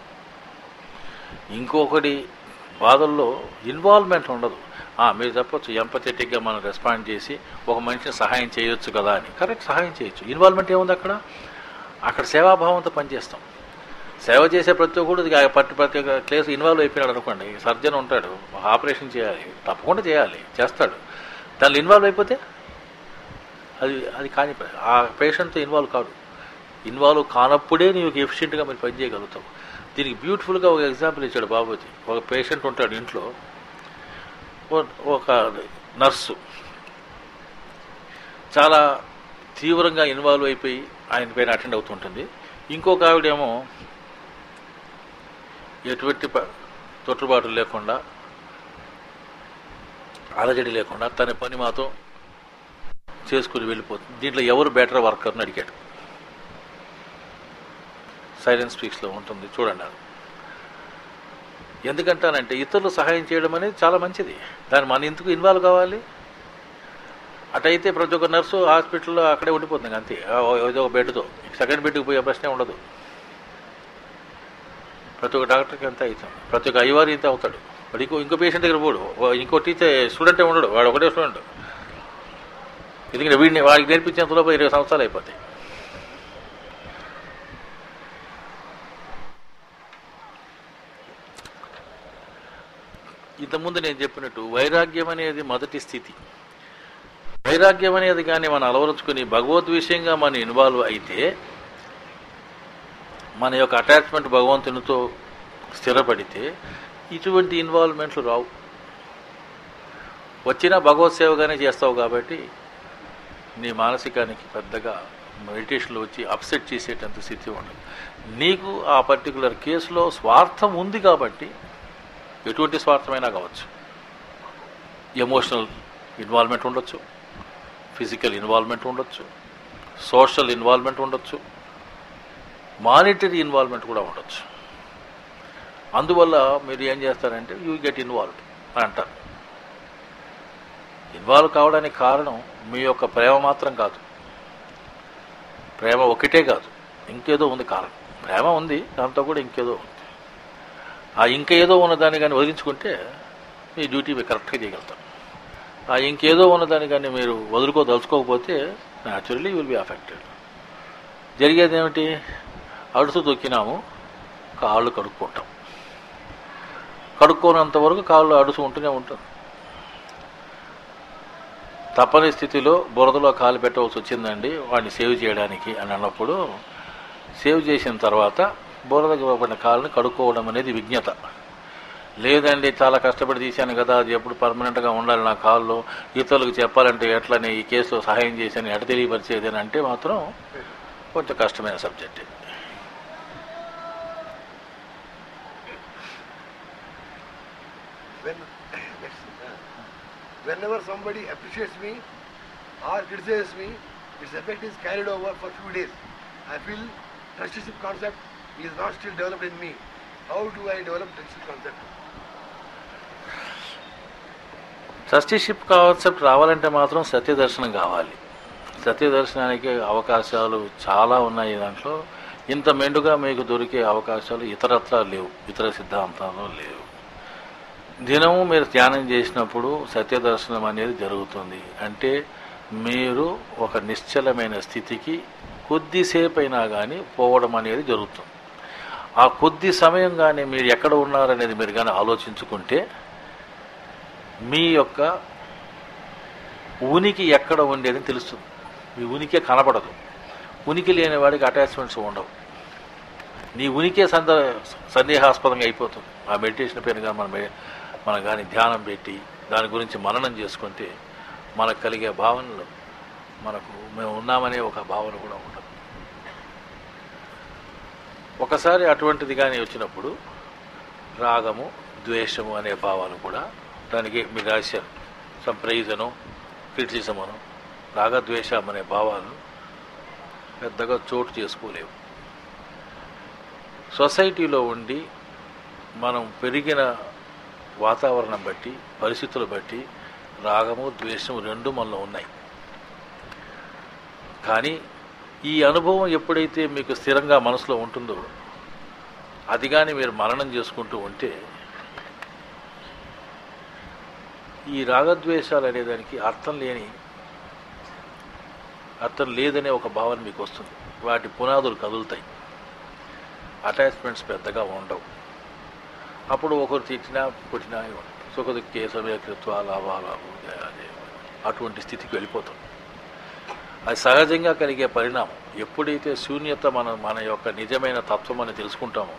ఇంకొకటి బాధల్లో ఇన్వాల్వ్మెంట్ ఉండదు. మీరు చెప్పొచ్చు ఎంపథెటిక్గా మనం రెస్పాండ్ చేసి ఒక మనిషిని సహాయం చేయొచ్చు కదా అని. కరెక్ట్, సహాయం చేయొచ్చు. ఇన్వాల్వ్మెంట్ ఏముంది అక్కడ సేవాభావంతో పనిచేస్తాం. సేవ చేసే ప్రతి ఒక్కరు ప్రతి కేసు ఇన్వాల్వ్ అయిపోయినాడు అనుకోండి, సర్జన్ ఉంటాడు, ఆపరేషన్ చేయాలి, తప్పకుండా చేయాలి, చేస్తాడు. దానిలో ఇన్వాల్వ్ అయిపోతే అది కాని ఆ పేషెంట్తో ఇన్వాల్వ్ కాదు. ఇన్వాల్వ్ కానప్పుడే నీవు ఎఫిషియెంట్గా మీరు పని చేయగలుగుతావు. దీనికి బ్యూటిఫుల్గా ఒక ఎగ్జాంపుల్ ఇచ్చాడు బాబూజీ. ఒక పేషెంట్ ఉంటాడు ఇంట్లో, ఒక నర్సు చాలా తీవ్రంగా ఇన్వాల్వ్ అయిపోయి ఆయన పైన అటెండ్ అవుతుంటుంది. ఇంకొక ఆవిడేమో ఎటువంటి తొట్టుబాటు లేకుండా, అలజడి లేకుండా తన పని మాత్రం చేసుకుని వెళ్ళిపోతుంది. దీంట్లో ఎవరు బెటర్ వర్కర్ని అడిగాడు. సైలెన్స్ స్పీక్స్లో ఉంటుంది చూడండి. ఎందుకంటానంటే ఇతరులు సహాయం చేయడం అనేది చాలా మంచిది, దాన్ని మన ఎందుకు ఇన్వాల్వ్ కావాలి? అటైతే ప్రతి ఒక్క నర్సు హాస్పిటల్లో అక్కడే ఉండిపోతుంది అంతే, ఏదో ఒక బెడ్తో. సెకండ్ బెడ్కి పోయే ప్రశ్నే ఉండదు. ప్రతి ఒక్క డాక్టర్కి అంతా అవుతాం, ప్రతి ఒక్క అయ్యవారు ఇంత అవుతాడు. వాడు ఇంకో పేషెంట్ దగ్గర పోడు, ఇంకో టీచర్ స్టూడెంటే ఉండడు, వాడు ఒకటే స్టూడెంట్. ఎందుకంటే వీడిని వాడికి నేర్పించేంతలో 20 సంవత్సరాలు అయిపోతాయి. ఇంతకుముందు నేను చెప్పినట్టు వైరాగ్యం అనేది మొదటి స్థితి. వైరాగ్యం అనేది కానీ మనం అలవరుచుకుని భగవద్విషయంగా మనం ఇన్వాల్వ్ అయితే మన యొక్క అటాచ్మెంట్ భగవంతునితో స్థిరపడితే ఇటువంటి ఇన్వాల్వ్మెంట్లు రావు. వచ్చినా భగవత్ సేవగానే చేస్తావు కాబట్టి నీ మానసికానికి పెద్దగా మెడిటేషన్లో వచ్చి అప్సెట్ చేసేటంత స్థితి ఉండదు. నీకు ఆ పర్టికులర్ కేసులో స్వార్థం ఉంది కాబట్టి ఎటువంటి స్వార్థమైనా కావచ్చు. ఎమోషనల్ ఇన్వాల్వ్మెంట్ ఉండొచ్చు, ఫిజికల్ ఇన్వాల్వ్మెంట్ ఉండొచ్చు, సోషల్ ఇన్వాల్వ్మెంట్ ఉండొచ్చు, మానిటరీ ఇన్వాల్వ్మెంట్ కూడా ఉండొచ్చు. అందువల్ల మీరు ఏం చేస్తారంటే యూ గెట్ ఇన్వాల్వ్డ్ అని అంటారు. ఇన్వాల్వ్ కావడానికి కారణం మీ యొక్క ప్రేమ మాత్రం కాదు, ప్రేమ ఒకటే కాదు, ఇంకేదో ఉంది కారణం. ప్రేమ ఉంది, దాంతో కూడా ఇంకేదో ఉంది. ఆ ఇంకేదో ఉన్నదాన్ని కానీ వదిలించుకుంటే మీ డ్యూటీ మీరు కరెక్ట్గా చేయగలుగుతాం. ఆ ఇంకేదో ఉన్నదాన్ని కానీ మీరు వదులుకోదలుచుకోకపోతే న్యాచురల్లీ విల్ బి అఫెక్టెడ్. జరిగేది ఏమిటి? అడుసు తొక్కినాము, కాళ్ళు కడుక్కుంటాం. కడుక్కోనంత వరకు కాళ్ళు అడుసు ఉంటూనే ఉంటుంది. తప్పని స్థితిలో బురదలో కాలు పెట్టవలసి వచ్చిందండి వాడిని సేవ్ చేయడానికి అని అన్నప్పుడు సేవ్ చేసిన తర్వాత బురదకు పడిన కాళ్ళని కడుక్కోవడం అనేది విజ్ఞత. లేదండి చాలా కష్టపడి తీశాను కదా, అది ఎప్పుడు పర్మనెంట్గా ఉండాలి నా కాళ్ళు, ఇతరులకు చెప్పాలంటే ఎట్లని ఈ కేసులో సహాయం చేశాను ఎట తెలియపరిచేది అని అంటే మాత్రం కొంచెం కష్టమైన subject. whenever somebody appreciates me or criticizes me, its effect is carried over for few days. I feel trusteeship concept is not still developed in me. How do I develop trusteeship concept? Trusteeship concept రావాలంటే మాత్రం సత్యదర్శనం కావాలి. సత్యదర్శనానికి అవకాశాలు చాలా ఉన్నాయి. దాంట్లో ఇంత మెండుగా మీకు దొరికే అవకాశాలు ఇతరత్రా లేవు, ఇతర సిద్ధాంతాల్లో లేవు. దినము మీరు ధ్యానం చేసినప్పుడు సత్యదర్శనం అనేది జరుగుతుంది. అంటే మీరు ఒక నిశ్చలమైన స్థితికి కొద్దిసేపు అయినా కానీ పోవడం అనేది జరుగుతుంది. ఆ కొద్ది సమయం కానీ మీరు ఎక్కడ ఉన్నారనేది మీరు కానీ ఆలోచించుకుంటే మీ యొక్క ఉనికి ఎక్కడ ఉండేది తెలుస్తుంది. మీ ఉనికి కనపడదు. ఉనికి లేని వాడికి అటాచ్మెంట్స్ ఉండవు. నీ ఉనికే సందేహాస్పదంగా అయిపోతుంది. ఆ మెడిటేషన్ పేరు కానీ మనం కానీ ధ్యానం పెట్టి దాని గురించి మననం చేసుకుంటే మనకు కలిగే భావనలు మనకు మేము ఉన్నామనే ఒక భావన కూడా ఉండదు. ఒకసారి అటువంటిది కానీ వచ్చినప్పుడు రాగము ద్వేషము అనే భావాలు కూడా దానికి మీరు రాశారు. సంప్రైజను క్రిటిసిజమను రాగద్వేషం అనే భావాలు పెద్దగా చోటు చేసుకోలేవు. సొసైటీలో ఉండి మనం పెరిగిన వాతావరణం బట్టి పరిస్థితులు బట్టి రాగము ద్వేషము రెండు మనలో ఉన్నాయి. కానీ ఈ అనుభవం ఎప్పుడైతే మీకు స్థిరంగా మనసులో ఉంటుందో అది కానీ మీరు మననం చేసుకుంటూ ఉంటే ఈ రాగద్వేషాలు అనేదానికి అర్థం లేదనే ఒక భావన మీకు వస్తుంది. వాటి పునాదులు కదులుతాయి. అటాచ్మెంట్స్ పెద్దగా ఉండవు. అప్పుడు ఒకరు తిట్టినా పుట్టినా సుఖదుఖే సమయకృత్వ లాభాలాభు అటువంటి స్థితికి వెళ్ళిపోతాం. అది సహజంగా కలిగే పరిణామం. ఎప్పుడైతే శూన్యత మన యొక్క నిజమైన తత్వం అని తెలుసుకుంటామో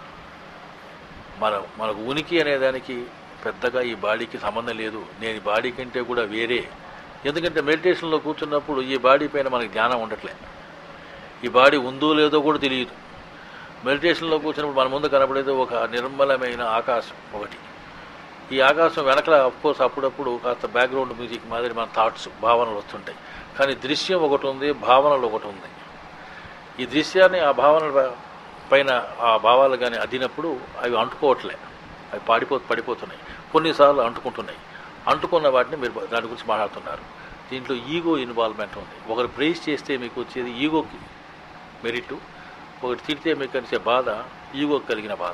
మనకు ఉనికి అనేదానికి పెద్దగా ఈ బాడీకి సంబంధం లేదు. నేను ఈ బాడీ కంటే కూడా వేరే. ఎందుకంటే మెడిటేషన్లో కూర్చున్నప్పుడు ఈ బాడీ పైన మనకి ధ్యానం ఉండట్లే. ఈ బాడీ ఉందో లేదో కూడా తెలియదు. మెడిటేషన్లో కూర్చున్నప్పుడు మన ముందు కనపడేది ఒక నిర్మలమైన ఆకాశం ఒకటి. ఈ ఆకాశం వెనకల అఫ్కోర్స్ అప్పుడప్పుడు కాస్త బ్యాక్గ్రౌండ్ మ్యూజిక్ మాదిరి మన థాట్స్ భావనలు వస్తుంటాయి. కానీ దృశ్యం ఒకటి ఉంది, భావనలు ఒకటి ఉంది. ఈ దృశ్యాన్ని ఆ భావనల పైన ఆ భావాలు కానీ అద్దినప్పుడు అవి అంటుకోవట్లే, అవి పడిపోతున్నాయి. కొన్నిసార్లు అంటుకుంటున్నాయి. అంటుకున్న వాటిని మీరు దాని గురించి మాట్లాడుతున్నారు. దీంట్లో ఈగో ఇన్వాల్వ్మెంట్ ఉంది. ఒకరు ప్రైజ్ చేస్తే మీకు వచ్చేది ఈగోకి మెరిట్, ఒకటి తిడితే మీకు కలిసే బాధ ఈగోకి కలిగిన బాధ.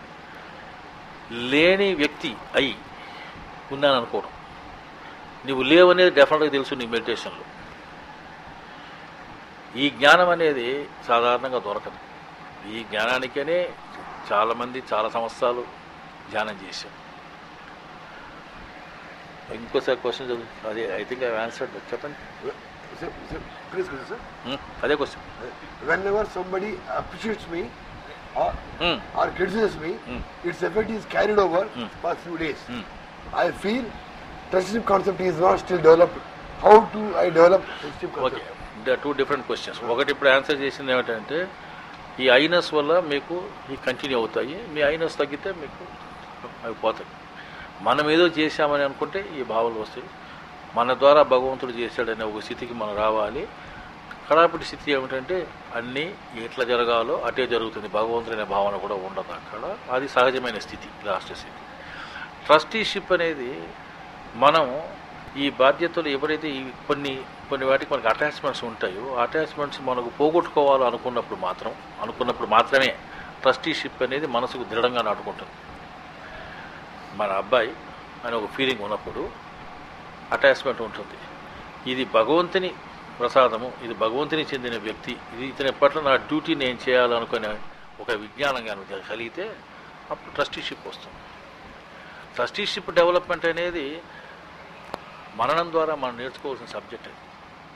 లేని వ్యక్తి అయి ఉన్నాను అనుకోవడం, నువ్వు లేవనేది డెఫినెట్గా తెలుసు నీ మెడిటేషన్లో. ఈ జ్ఞానం అనేది సాధారణంగా దొరకదు. ఈ జ్ఞానానికనే చాలామంది చాలా సంవత్సరాలు ధ్యానం చేశారు. ఇంకోసారి క్వశ్చన్ చదువు. అదే ఐ థింక్ ఐ ఆన్సర్డ్. చెప్పండి. అదే question. Whenever somebody appreciates me or criticizes me, its effect is carried over for few days. I feel trusteeship concept is not still developed. How do I develop trusteeship concept? Okay, there are two different questions. ఒకటి ఇప్పుడు answer చేసింది ఏమిటంటే ఈ ఐనస్ వల్ల మీకు ఈ continue అవుతాయి. మీ ఐనస్ తగ్గితే మీకు అవి పోతాయి. మనం ఏదో చేశామని అనుకుంటే ఈ భావాలు వస్తాయి. మన ద్వారా భగవంతుడు చేశాడనే ఒక స్థితికి మనం రావాలి. కడాపిటి స్థితి ఏమిటంటే అన్నీ ఎట్లా జరగాలో అటే జరుగుతుంది. భగవంతుడు అనే భావన కూడా ఉండదు అక్కడ. అది సహజమైన స్థితి, లాస్ట్ స్థితి. ట్రస్టీషిప్ అనేది మనం ఈ బాధ్యతలు ఎప్పుడైతే కొన్ని వాటికి మనకు అటాచ్మెంట్స్ ఉంటాయో అటాచ్మెంట్స్ మనకు పోగొట్టుకోవాలో అనుకున్నప్పుడు మాత్రమే ట్రస్టీషిప్ అనేది మనసుకు దృఢంగా నాటుకుంటుంది. మన అబ్బాయి అని ఒక ఫీలింగ్ ఉన్నప్పుడు అటాచ్మెంట్ ఉంటుంది. ఇది భగవంతుని ప్రసాదము, ఇది భగవంతుని చెందిన వ్యక్తి, ఇది ఇతని పట్ల నా డ్యూటీ నేను చేయాలనుకునే ఒక విజ్ఞానం కానీ కలిగితే అప్పుడు ట్రస్టీషిప్ వస్తుంది. ట్రస్టీషిప్ డెవలప్మెంట్ అనేది మననం ద్వారా మనం నేర్చుకోవాల్సిన సబ్జెక్ట్. అది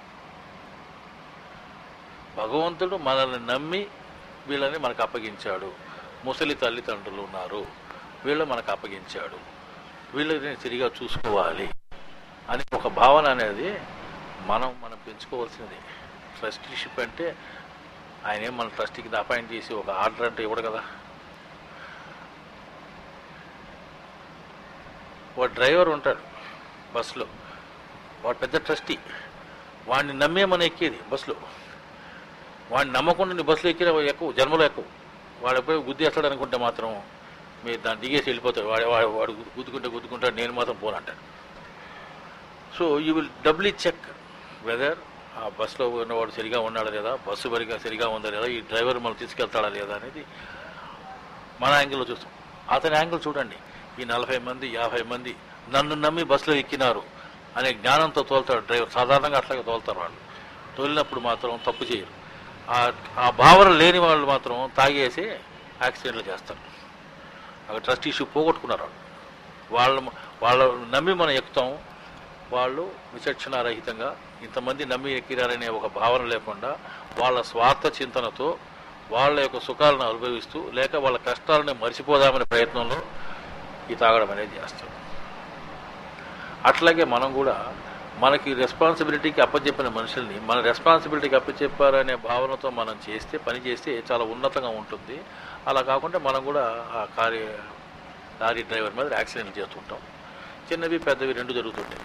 భగవంతుడు మనల్ని నమ్మి వీళ్ళని మనకు అప్పగించాడు. ముసలి తల్లిదండ్రులు ఉన్నారు, వీళ్ళు మనకు అప్పగించాడు, వీళ్ళని తిరిగా చూసుకోవాలి అని ఒక భావన అనేది మనం పెంచుకోవాల్సినది. ట్రస్టీషిప్ అంటే ఆయన ఏం మన ట్రస్టీకి అపాయింట్ చేసి ఒక ఆర్డర్ అంటే ఇవ్వడు కదా. వాడు డ్రైవర్ ఉంటాడు బస్సులో, వాడు పెద్ద ట్రస్టీ, వాడిని నమ్మే మనం ఎక్కేది బస్సులో. వాడిని నమ్మకుండా నీ బస్సులో ఎక్కిన ఎక్కువ జన్మలో ఎక్కువ. వాడు ఎప్పుడో గుద్దేస్తాడు అనుకుంటే మాత్రం మీరు దాన్ని దిగేసి వెళ్ళిపోతాడు. వాడు గుద్దుకుంటాడు, నేను మాత్రం పోనంటాడు. So you will doubly check whether ఆ బస్సులో ఉన్నవాడు సరిగా ఉన్నాడా లేదా, బస్సు సరిగా ఉందా లేదా, ఈ డ్రైవర్ మనం తీసుకెళ్తాడా లేదా అనేది మన యాంగిల్లో చూస్తాం. అతని యాంగిల్ చూడండి. ఈ 40 మంది 50 మంది నన్ను నమ్మి బస్సులో ఎక్కినారు అనే జ్ఞానంతో తోలుతాడు డ్రైవర్. సాధారణంగా అట్లాగే తోలుతారు వాళ్ళు. తోలినప్పుడు మాత్రం తప్పు చేయరు. ఆ భావన లేని వాళ్ళు మాత్రం తాగేసి యాక్సిడెంట్లు చేస్తారు. అక్కడ ట్రస్ట్ ఇష్యూ పోగొట్టుకున్నారు. వాళ్ళ నమ్మి మనం ఎక్కుతాం. వాళ్ళు విచక్షణారహితంగా ఇంతమంది నమ్మి ఎక్కిరారనే ఒక భావన లేకుండా వాళ్ళ స్వార్థ చింతనతో వాళ్ళ యొక్క సుఖాలను అనుభవిస్తూ లేక వాళ్ళ కష్టాలను మర్చిపోదామనే ప్రయత్నంలో ఈ తాగడం అనేది చేస్తాం. అట్లాగే మనం కూడా మనకి రెస్పాన్సిబిలిటీకి అప్పచెప్పిన మనుషుల్ని మన రెస్పాన్సిబిలిటీకి అప్పచెప్పారనే భావనతో మనం పని చేస్తే చాలా ఉన్నతంగా ఉంటుంది. అలా కాకుండా మనం కూడా ఆ లారీ డ్రైవర్ మీద యాక్సిడెంట్ చేస్తుంటాం. చిన్నవి పెద్దవి రెండు జరుగుతుంటాయి.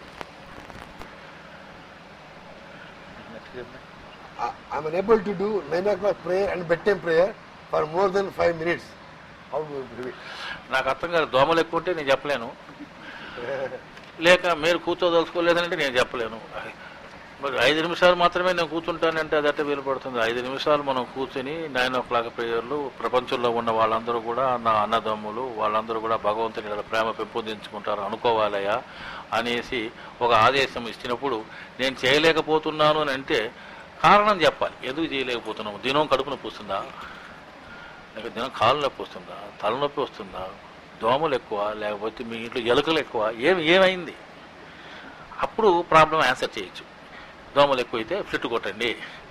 I'm unable to do 9 o'clock prayer and bedtime prayer for more than 5 minutes. How do you do it? నాకు అర్థం కాదు. దోమలు ఎక్కువ ఉంటే నేను చెప్పలేను, లేక మీరు కూర్చోదలుచుకోలేదంటే నేను చెప్పలేను. మరి 5 నిమిషాలు మాత్రమే నేను కూర్చుంటానంటే అది అట్ట వీలు పడుతుంది. 5 నిమిషాలు మనం కూర్చొని 9 o'clock ప్రేయర్లు ప్రపంచంలో ఉన్న వాళ్ళందరూ కూడా నా అన్నదమ్ములు వాళ్ళందరూ కూడా భగవంతుని ప్రేమ పెంపొందించుకుంటారు అనుకోవాలయా అనేసి ఒక ఆదేశం ఇచ్చినప్పుడు నేను చేయలేకపోతున్నాను అని అంటే కారణం చెప్పాలి. ఎందుకు చేయలేకపోతున్నాము? దినం కడుపు నొప్పి వస్తుందా, లేక దినం కాలు నొప్పి వస్తుందా, తలనొప్పి వస్తుందా, దోమలు ఎక్కువ, లేకపోతే మీ ఇంట్లో ఎలుకలు ఎక్కువ, ఏమైంది? అప్పుడు ప్రాబ్లం ఆన్సర్ చేయొచ్చు. దోమలు ఎక్కువైతే ఫ్లిట్ కొట్టండి,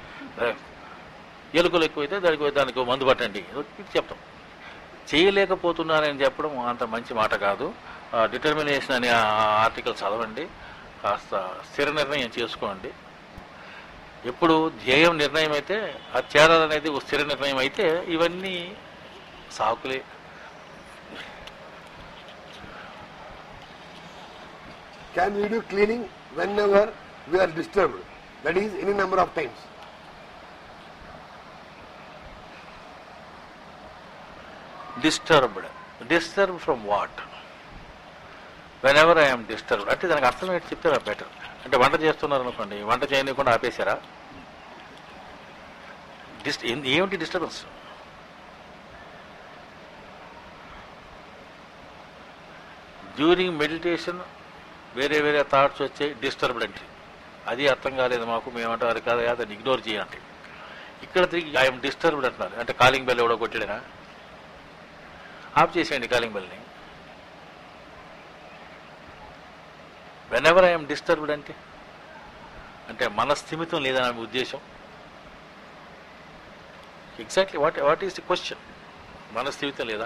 ఎలుకలు ఎక్కువైతే దానికి మందు పట్టండి చెప్తాం. చేయలేకపోతున్నానని చెప్పడం అంత మంచి మాట కాదు. డిటర్మినేషన్ అనే ఆర్టికల్ చదవండి, కాస్త స్థిర నిర్ణయం చేసుకోండి. ఎప్పుడు ధ్యేయం నిర్ణయం అయితే అది చేరాలనేది ఒక స్థిర నిర్ణయం అయితే ఇవన్నీ సాకులే. Can we do cleaning whenever we are disturbed? That is, any number of times. Disturbed from what? Whenever I am disturbed. అంటే దానికి అర్థం ఏంటి చెప్తారా బెటర్. అంటే వంట చేస్తున్నారు అనుకోండి, వంట చేయకుండా ఆపేశారా? ఏమిటి డిస్టర్బెన్స్? డ్యూరింగ్ మెడిటేషన్ వేరే థాట్స్ వచ్చాయి, డిస్టర్బ్డ్ అంటే అది అర్థం కాలేదు మాకు, మేమంటారు కదా దాన్ని ఇగ్నోర్ చేయండి. ఇక్కడ తిరిగి ఐఎమ్ డిస్టర్బ్డ్ అంటున్నారు. అంటే కాలింగ్ బెల్ ఎవడో కొట్టాడనా? ఆఫ్ చేసేయండి కాలింగ్ బెల్ని. వెనెవర్ ఐఎమ్ డిస్టర్బ్డ్ అంటే మనస్థిమితం లేదని మీ ఉద్దేశం. Exactly what is the question? మనస్థిమితం లేదా?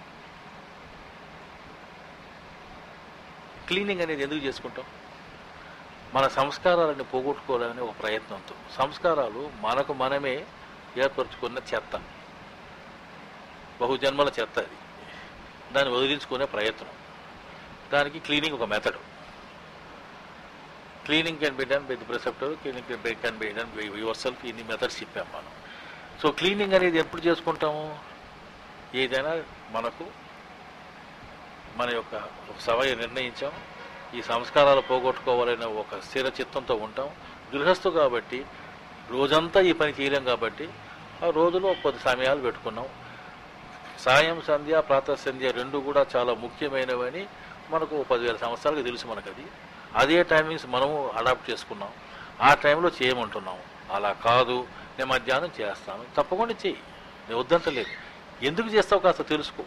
క్లీనింగ్ అనేది ఎందుకు చేసుకుంటాం? మన సంస్కారాలను పోగొట్టుకోవాలని ఒక ప్రయత్నంతో. సంస్కారాలు మనకు మనమే ఏర్పరచుకున్న చెత్త, బహుజన్మల చెత్త. అది దాన్ని వదిలించుకునే ప్రయత్నం. దానికి క్లీనింగ్ ఒక method. Cleaning can be done by the preceptor, cleaning can be done by yourself. ఇన్ని మెథడ్స్ చెప్పాం మనం. సో క్లీనింగ్ అనేది ఎప్పుడు చేసుకుంటాము? ఏదైనా మనకు మన యొక్క ఒక సమయం నిర్ణయించాం, ఈ సంస్కారాలు పోగొట్టుకోవాలనే ఒక స్థిర చిత్తంతో ఉంటాం. గృహస్థు కాబట్టి రోజంతా ఈ పని చేయలేం కాబట్టి ఆ రోజులో 10 సమయాలు పెట్టుకున్నాం. సాయం సంధ్య ప్రాతః సంధ్య రెండు కూడా చాలా ముఖ్యమైనవని మనకు 10,000 సంవత్సరాలకు తెలుసు మనకు. అదే టైమింగ్స్ మనము అడాప్ట్ చేసుకున్నాం. ఆ టైంలో చేయమంటున్నాం. అలా కాదు, నేను మధ్యాహ్నం చేస్తాను, తప్పకుండా చెయ్యి, నేను వద్దంటలేదు. ఎందుకు చేస్తావు కాస్త తెలుసుకో.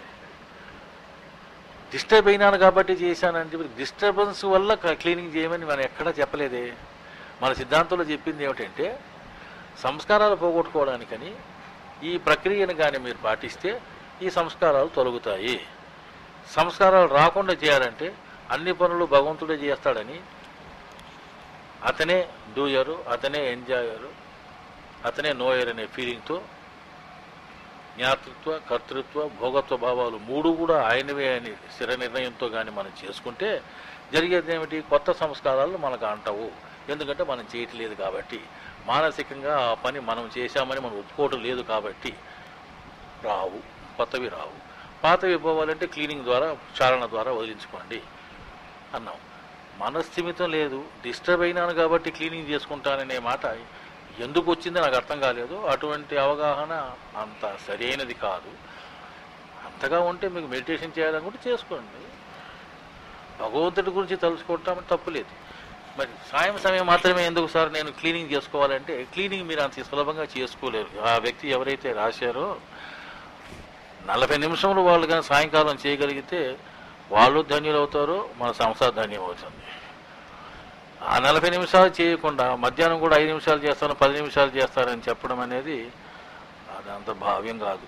డిస్టర్బ్ అయినాను కాబట్టి చేశానని చెప్పి డిస్టర్బెన్స్ వల్ల క్లీనింగ్ చేయమని మనం ఎక్కడా చెప్పలేదే. మన సిద్ధాంతంలో చెప్పింది ఏమిటంటే సంస్కారాలు పోగొట్టుకోవడానికని ఈ ప్రక్రియను కానీ మీరు పాటిస్తే ఈ సంస్కారాలు తొలగుతాయి. సంస్కారాలు రాకుండా చేయాలంటే అన్ని పనులు భగవంతుడే చేస్తాడని, అతనే డూయరు, అతనే ఎంజాయరు, అతనే నోయర్ అనే ఫీలింగ్తో జ్ఞాతృత్వ, కర్తృత్వ, భోగత్వ భావాలు మూడు కూడా ఆయనవే అని స్థిర నిర్ణయంతో కానీ మనం చేసుకుంటే జరిగేది ఏమిటి? కొత్త సంస్కారాలు మనకు అంటవు. ఎందుకంటే మనం చేయట్లేదు కాబట్టి, మానసికంగా ఆ పని మనం చేశామని మనం ఒప్పుకోవడం లేదు కాబట్టి రావు, కొత్తవి రావు. పాతవి పోవాలంటే క్లీనింగ్ ద్వారా, చారణ ద్వారా వదిలించుకోండి అన్నాం. మనస్థిమితం లేదు, డిస్టర్బ్ అయినాను కాబట్టి క్లీనింగ్ చేసుకుంటాననే మాట ఎందుకు వచ్చిందో నాకు అర్థం కాలేదు. అటువంటి అవగాహన అంత సరైనది కాదు. అంతగా ఉంటే మీకు మెడిటేషన్ చేయాలనుకుంటే చేసుకోండి, భగవంతుడి గురించి తలుచుకుంటామని తప్పులేదు. మరి సాయం సమయం మాత్రమే ఎందుకు సార్ నేను క్లీనింగ్ చేసుకోవాలంటే, క్లీనింగ్ మీరు అంత సులభంగా చేసుకోలేరు. ఆ వ్యక్తి ఎవరైతే రాశారో 40 నిమిషంలో వాళ్ళు కానీ సాయంకాలం చేయగలిగితే వాళ్ళు ధన్యులు అవుతారు, మన సంస్థ ధన్యం అవుతుంది. ఆ 40 నిమిషాలు చేయకుండా మధ్యాహ్నం కూడా 5 నిమిషాలు చేస్తాను, 10 నిమిషాలు చేస్తారని చెప్పడం అనేది అదంత భావ్యం కాదు.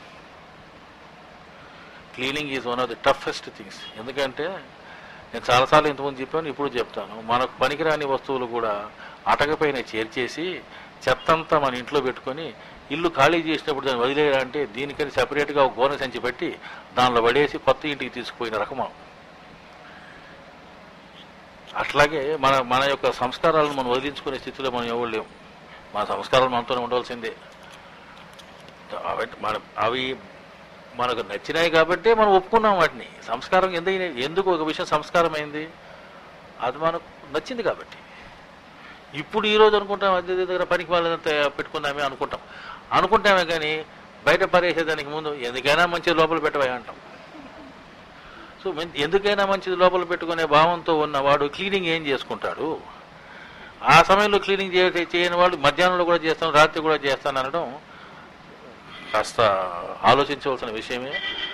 Cleaning is one of the toughest things. ఎందుకంటే నేను చాలాసార్లు ఇంతకుముందు చెప్పాను, ఇప్పుడు చెప్తాను, మనకు పనికిరాని వస్తువులు కూడా అటకపైన చేర్చేసి చెత్తంతా మన ఇంట్లో పెట్టుకొని ఇల్లు ఖాళీ చేసినప్పుడు దాన్ని వదిలేయాలంటే దీనికని సెపరేట్గా ఒక గోనె సంచి పెట్టి దానిలో పడేసి కొత్త ఇంటికి తీసుకుపోయిన రకమా. అట్లాగే మన యొక్క సంస్కారాలను మనం వదిలించుకునే స్థితిలో మనం ఎవరు లేము. మన సంస్కారాలు మనతోనే ఉండవలసిందే. అవి మనకు నచ్చినాయి కాబట్టే మనం ఒప్పుకున్నాం వాటిని. సంస్కారం ఎందుకు ఒక విషయం సంస్కారమైంది? అది మనకు నచ్చింది కాబట్టి. ఇప్పుడు ఈరోజు అనుకుంటాం అద్దె దగ్గర పనికి వాళ్ళంతా పెట్టుకున్నామే అనుకుంటామే కానీ బయట పరేసేదానికి ముందు ఎందుకైనా మంచిది లోపల పెట్టవా అంటాం. సో ఎందుకైనా మంచిది లోపల పెట్టుకునే భావంతో ఉన్నవాడు క్లీనింగ్ ఏం చేసుకుంటాడు? ఆ సమయంలో క్లీనింగ్ చేయని వాడు మధ్యాహ్నంలో కూడా చేస్తాను, రాత్రి కూడా చేస్తాను అనడం కాస్త ఆలోచించవలసిన విషయమే.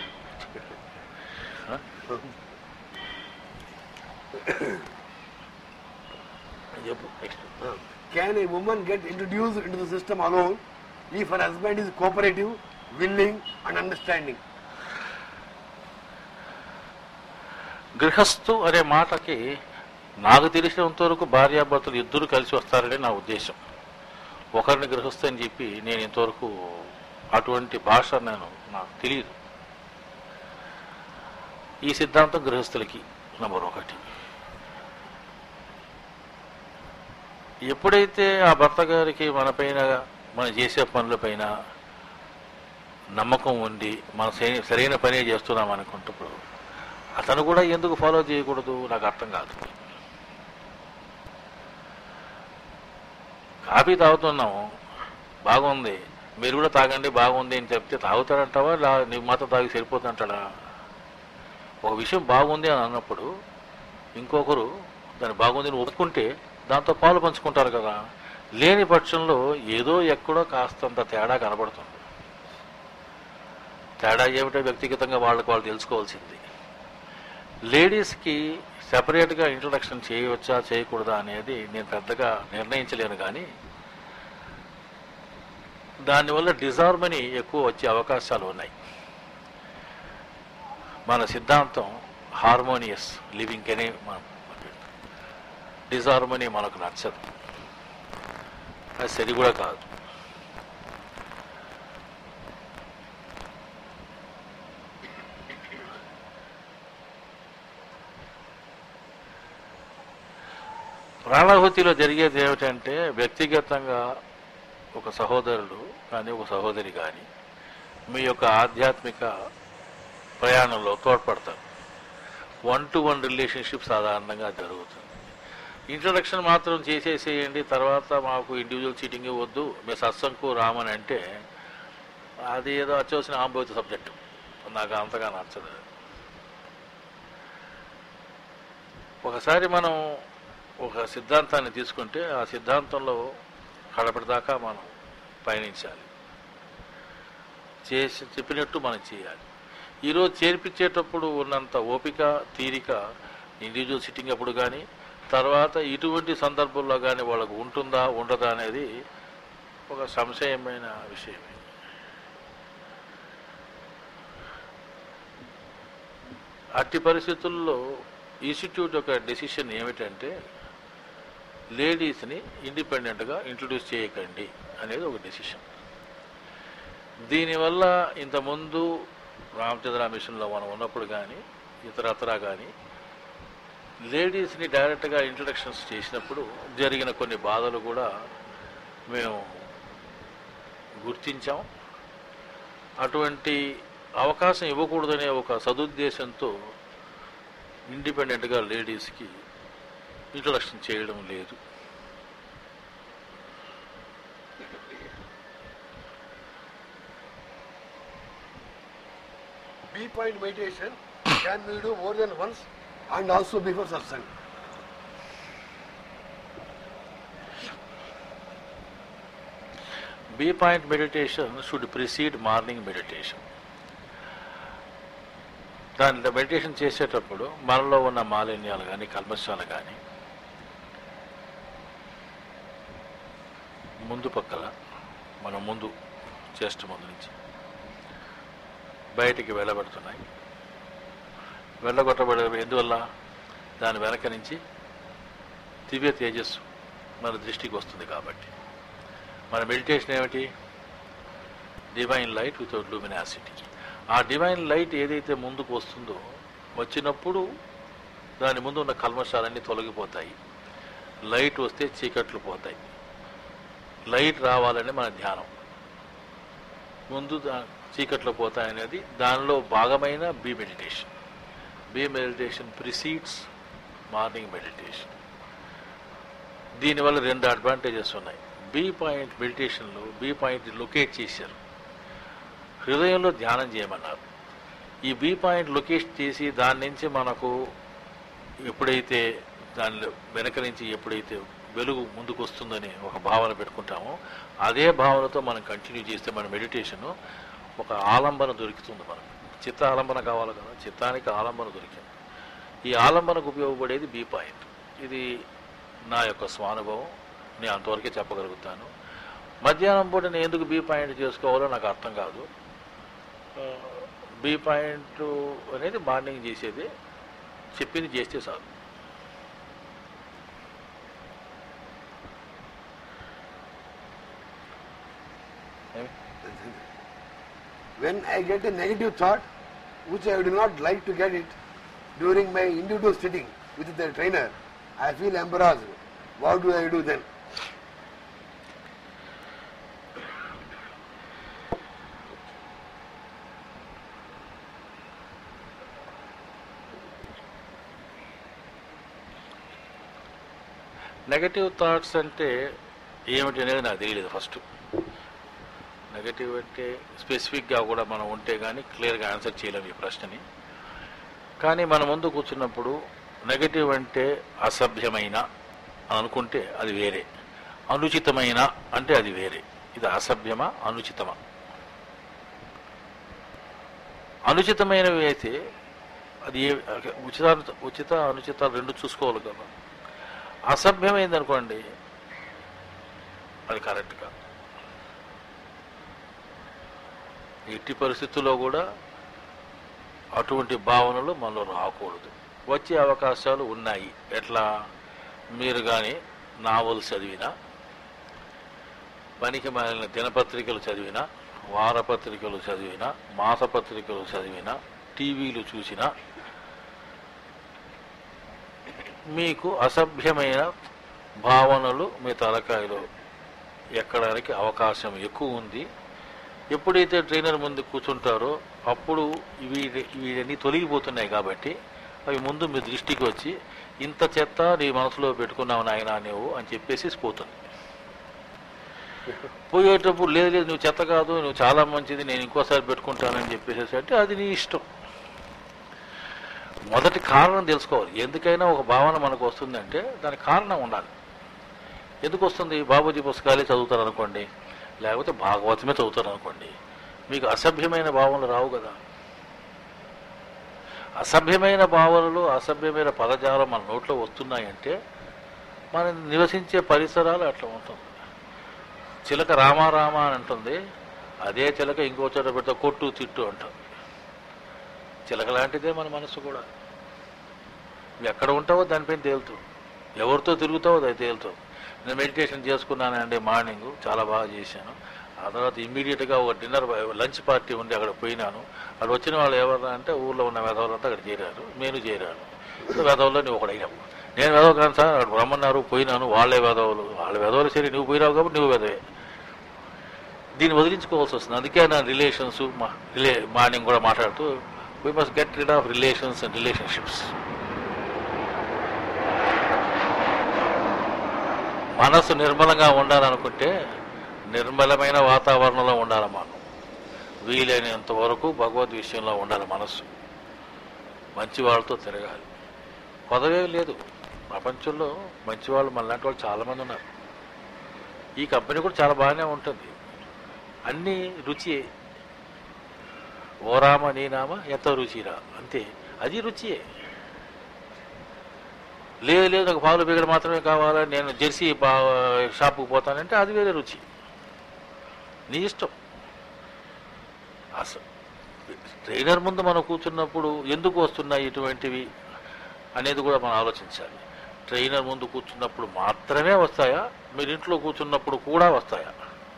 Can a woman get introduced into the system alone if her husband is cooperative, willing and understanding? గృహస్థు అనే మాటకి నాకు తెలిసినంత వరకు భార్యాభర్తలు ఇద్దరు కలిసి వస్తారని నా ఉద్దేశం. ఒకరిని గృహస్థు అని చెప్పి నేను ఇంతవరకు అటువంటి భాష నాకు తెలియదు. ఈ సిద్ధాంతం గృహస్థులకి నంబర్ 1. ఎప్పుడైతే ఆ భర్త గారికి మనపైన, మనం చేసే పనులపైన నమ్మకం ఉండి మనం సరైన పనే చేస్తున్నాం అనుకుంటున్నప్పుడు అతను కూడా ఎందుకు ఫాలో చేయకూడదు? నాకు అర్థం కాదు. కాఫీ తాగుతున్నాము, బాగుంది, మీరు కూడా తాగండి బాగుంది అని చెప్తే తాగుతాడంటావా? నీకు మాత్రం తాగి సరిపోతుంటాడా? ఒక విషయం బాగుంది అని అన్నప్పుడు ఇంకొకరు దాన్ని బాగుంది అని ఒప్పుకుంటే దాంతో పాలు పంచుకుంటారు కదా. లేని పక్షంలో ఏదో ఎక్కడో కాస్తంత తేడా కనబడుతుంది. తేడా ఏమిటో వ్యక్తిగతంగా వాళ్ళకు వాళ్ళు తెలుసుకోవాల్సింది. లేడీస్కి సెపరేట్గా ఇంట్రొడక్షన్ చేయవచ్చా చేయకూడదా అనేది నేను పెద్దగా నిర్ణయించలేను, కానీ దానివల్ల డిజార్మనీ ఎక్కువ వచ్చే అవకాశాలు ఉన్నాయి. మన సిద్ధాంతం హార్మోనియస్ లివింగ్ అనే డిజార్మనీ మనకు నచ్చదు, అది సరి కూడా కాదు. ప్రాణాహుతిలో జరిగేది ఏమిటంటే వ్యక్తిగతంగా ఒక సహోదరుడు కానీ ఒక సహోదరి కానీ మీ యొక్క ఆధ్యాత్మిక ప్రయాణంలో తోడ్పడతారు. 1-to-1 రిలేషన్షిప్ సాధారణంగా జరుగుతుంది. ఇంట్రడక్షన్ మాత్రం చేసేసేయండి, తర్వాత మాకు ఇండివిజువల్ చీటింగ్ వద్దు, మీ సత్సంగ్కు రామని అంటే అది ఏదో వచ్చేసిన ఆంబోతి సబ్జెక్టు, నాకు అంతగా నచ్చదు. ఒకసారి మనం ఒక సిద్ధాంతాన్ని తీసుకుంటే ఆ సిద్ధాంతంలో కడపటిదాకా మనం పయనించాలి, చెప్పినట్టు మనం చేయాలి. ఈరోజు చేర్పించేటప్పుడు ఉన్నంత ఓపిక తీరిక ఇండివిజువల్ సిట్టింగ్ అప్పుడు కానీ తర్వాత ఇటువంటి సందర్భంలో కానీ వాళ్ళకు ఉంటుందా ఉండదా అనేది ఒక సంశయమైన విషయమే. అట్టి పరిస్థితుల్లో ఇన్స్టిట్యూట్ యొక్క డెసిషన్ ఏమిటంటే లేడీస్ని ఇండిపెండెంట్గా ఇంట్రడ్యూస్ చేయకండి అనేది ఒక డెసిషన్. దీనివల్ల ఇంతకుముందు రామచంద్ర మిషన్లో మనం ఉన్నప్పుడు కానీ ఇతరత్రా కానీ లేడీస్ని డైరెక్ట్గా ఇంట్రడక్షన్స్ చేసినప్పుడు జరిగిన కొన్ని బాధలు కూడా మేము గుర్తించాం. అటువంటి అవకాశం ఇవ్వకూడదనే ఒక సదుద్దేశంతో ఇండిపెండెంట్గా లేడీస్కి ఇంట్రడక్షన్ చేయడం లేదు. B-point meditation can we do more than once and also before satsang? B-point meditation should precede morning meditation. దాంట్లో మెడిటేషన్ చేసేటప్పుడు మనలో ఉన్న మాలిన్యాలు కానీ కల్మషాలు కానీ ముందు పక్కల మనం ముందు చేస్ట్ ముందు నుంచి బయటికి వెళ్ళబడుతున్నాయి. వెళ్ళగొట్టబడే ఎందువల్ల దాని వెనక నుంచి దివ్య తేజస్సు మన దృష్టికి వస్తుంది. కాబట్టి మన మెడిటేషన్ ఏమిటి? Divine light without luminosity. ఆ డివైన్ లైట్ ఏదైతే ముందుకు వస్తుందో వచ్చినప్పుడు దాని ముందు ఉన్న కల్మషాలన్నీ తొలగిపోతాయి. లైట్ వస్తే చీకట్లు పోతాయి. లైట్ రావాలని మన ధ్యానం. ముందు చీకట్లు పోతాయనేది దానిలో భాగమైన B meditation. B meditation precedes morning meditation. దీనివల్ల 2 అడ్వాంటేజెస్ ఉన్నాయి. బీ పాయింట్ మెడిటేషన్లో బీ పాయింట్ లొకేట్ చేశారు, హృదయంలో ధ్యానం చేయమన్నారు. ఈ బీ పాయింట్ లొకేట్ చేసి దాని నుంచి మనకు ఎప్పుడైతే దాని వెనక నుంచి ఎప్పుడైతే వెలుగు ముందుకు వస్తుందని ఒక భావన పెట్టుకుంటామో అదే భావనతో మనం కంటిన్యూ చేస్తే మన మెడిటేషను ఒక ఆలంబన దొరుకుతుంది. మనకు చిత్త ఆలంబన కావాలి కదా, చిత్తానికి ఆలంబన దొరికింది. ఈ ఆలంబనకు ఉపయోగపడేది బీ పాయింట్. ఇది నా యొక్క స్వానుభవం, నేను అంతవరకే చెప్పగలుగుతాను. మధ్యాహ్నం పూట నేను ఎందుకు బీ పాయింట్ చేసుకోవాలో నాకు అర్థం కాదు. బీ పాయింట్ అనేది మార్నింగ్ చేసేది, చెప్పింది చేస్తే చాలు. When I get a negative thought, which I do not like to get it during my individual sitting with the trainer, I feel embarrassed. What do I do then? Negative thoughts అంటే ఏమిటి అనేది నాకు తెలియలేదు. First negative అంటే స్పెసిఫిక్గా కూడా మనం ఉంటే కానీ క్లియర్గా ఆన్సర్ చేయలేము ఈ ప్రశ్నని. కానీ మన ముందు కూర్చున్నప్పుడు నెగటివ్ అంటే అసభ్యమైన అనుకుంటే అది వేరే, అనుచితమైన అంటే అది వేరే. ఇది అసభ్యమా అనుచితమా? అనుచితమైనవి అయితే అది ఉచిత అనుచితాలు రెండు చూసుకోవాలి కదా. అసభ్యమైంది అనుకోండి, అది కరెక్ట్ కాదు. ఎట్టి పరిస్థితుల్లో కూడా అటువంటి భావనలు మనలో రాకూడదు. వచ్చే అవకాశాలు ఉన్నాయి. ఎట్లా? మీరు కానీ నావల్స్ చదివినా, పనికి మాలిన దినపత్రికలు చదివినా, వారపత్రికలు చదివినా, మాసపత్రికలు చదివినా, టీవీలు చూసినా మీకు అసభ్యమైన భావనలు మీ తలకాయలో ఎక్కడానికి అవకాశం ఎక్కువ ఉంది. ఎప్పుడైతే ట్రైనర్ ముందు కూర్చుంటారో అప్పుడు వీడన్నీ తొలగిపోతున్నాయి. కాబట్టి అవి ముందు మీ దృష్టికి వచ్చి ఇంత చెత్త నీ మనసులో పెట్టుకున్నావు నాయనా నువ్వు అని చెప్పేసి పోతుంది. పోయేటప్పుడు లేదు లేదు నువ్వు చెత్త కాదు, నువ్వు చాలా మంచిది, నేను ఇంకోసారి పెట్టుకుంటానని చెప్పేసి అంటే అది నీ ఇష్టం. మొదటి కారణం తెలుసుకోవాలి. ఎందుకైనా ఒక భావన మనకు వస్తుందంటే దానికి కారణం ఉండాలి. ఎందుకు వస్తుంది? బాబూజీ పుస్తకాలే చదువుతారు అనుకోండి, లేకపోతే భాగవతమే చదువుతారు అనుకోండి, మీకు అసభ్యమైన భావనలు రావు కదా. అసభ్యమైన భావనలు, అసభ్యమైన పదజాలం మన నోట్లో వస్తున్నాయంటే మనం నివసించే పరిసరాలు అట్లా ఉంటుంది. చిలక రామారామ అని అంటుంది, అదే చిలక ఇంకో చోట పెడితే కొట్టు తిట్టు అంటుంది. చిలక లాంటిదే మన మనసు కూడా. ఎక్కడ ఉంటావో దానిపైన తేలుతావు, ఎవరితో తిరుగుతావో అది తేలుతావు. నేను మెడిటేషన్ చేసుకున్నానండి మార్నింగ్, చాలా బాగా చేశాను. ఆ తర్వాత ఇమ్మీడియట్గా ఒక లంచ్ పార్టీ ఉంది, అక్కడ పోయినాను. అక్కడ వచ్చిన వాళ్ళు ఎవరన్నా అంటే ఊళ్ళో ఉన్న వెధవులంతా అక్కడ చేరారు, నేను చేరాను. వెధవుల్లో నువ్వు ఒకడు అయినావు. నేను వెధవ కాను సార్, అక్కడ రమ్మన్నారు, పోయినాను. వాళ్ళ వెధవులు సరే, నువ్వు పోయినావు కాబట్టి నువ్వు వెధవే. దీన్ని వదిలించుకోవాల్సి వస్తుంది. అందుకే నా రిలేషన్స్ మార్నింగ్ కూడా మాట్లాడుతూ we must get rid of relations and relationships. మనసు నిర్మలంగా ఉండాలనుకుంటే నిర్మలమైన వాతావరణంలో ఉండాలి. మనం వీలైనంత వరకు భగవద్ విషయంలో ఉండాలి. మనస్సు మంచి వాళ్ళతో తిరగాలి. పదవే లేదు, ప్రపంచంలో మంచి వాళ్ళు మనలాంటి వాళ్ళు చాలామంది ఉన్నారు. ఈ కంపెనీ కూడా చాలా బాగానే ఉంటుంది, అన్నీ రుచియే. ఓ రామ నీ నామ ఎంతో రుచిరా, అంతే, అది రుచియే. లేదు నాకు పాలు బిగడ మాత్రమే కావాలా, నేను జెర్సీ షాపుకి పోతానంటే అది వేరే రుచి, నీ ఇష్టం. అసలు ట్రైనర్ ముందు మనం కూర్చున్నప్పుడు ఎందుకు వస్తున్నాయి ఇటువంటివి అనేది కూడా మనం ఆలోచించాలి. ట్రైనర్ ముందు కూర్చున్నప్పుడు మాత్రమే వస్తాయా, మీరు ఇంట్లో కూర్చున్నప్పుడు కూడా వస్తాయా?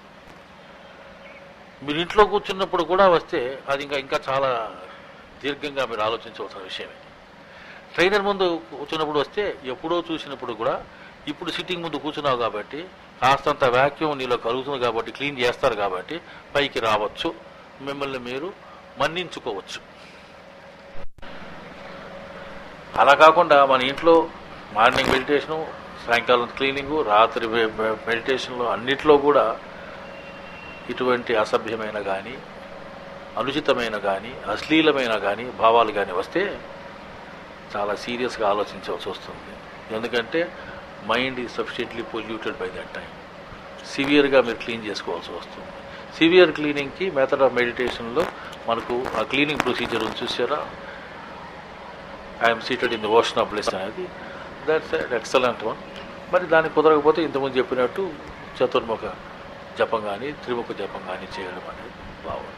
మీరు ఇంట్లో కూర్చున్నప్పుడు కూడా వస్తే అది ఇంకా చాలా దీర్ఘంగా మీరు ఆలోచించవలసిన విషయమే. ట్రైనర్ ముందు కూర్చున్నప్పుడు వస్తే ఎప్పుడో చూసినప్పుడు కూడా, ఇప్పుడు సిట్టింగ్ ముందు కూర్చున్నావు కాబట్టి కాస్తంత వ్యాక్యూమ్ నీలో కలుగుతుంది కాబట్టి, క్లీన్ చేస్తారు కాబట్టి పైకి రావచ్చు, మిమ్మల్ని మీరు మన్నించుకోవచ్చు. అలా కాకుండా మన ఇంట్లో మార్నింగ్ మెడిటేషను, సాయంకాలం క్లీనింగు, రాత్రి మెడిటేషన్లో అన్నిట్లో కూడా ఇటువంటి అసభ్యమైన కానీ, అనుచితమైన కానీ, అశ్లీలమైన కానీ భావాలు కానీ వస్తే చాలా సీరియస్గా ఆలోచించవలసి వస్తుంది. ఎందుకంటే mind is sufficiently polluted by that time. సివియర్గా మీరు క్లీన్ చేసుకోవాల్సి వస్తుంది. సివియర్ క్లీనింగ్కి మెథడ్ ఆఫ్ మెడిటేషన్లో మనకు ఆ క్లీనింగ్ ప్రొసీజర్ చూసారా, I'm seated in the ocean of bliss అనేది, దట్స్ ఎక్సలెంట్ వన్. మరి దానికి కుదరకపోతే ఇంతకుముందు చెప్పినట్టు చతుర్ముఖ జపం కానీ త్రిముఖ జపం కానీ చేయడం అనేది బాగుంది.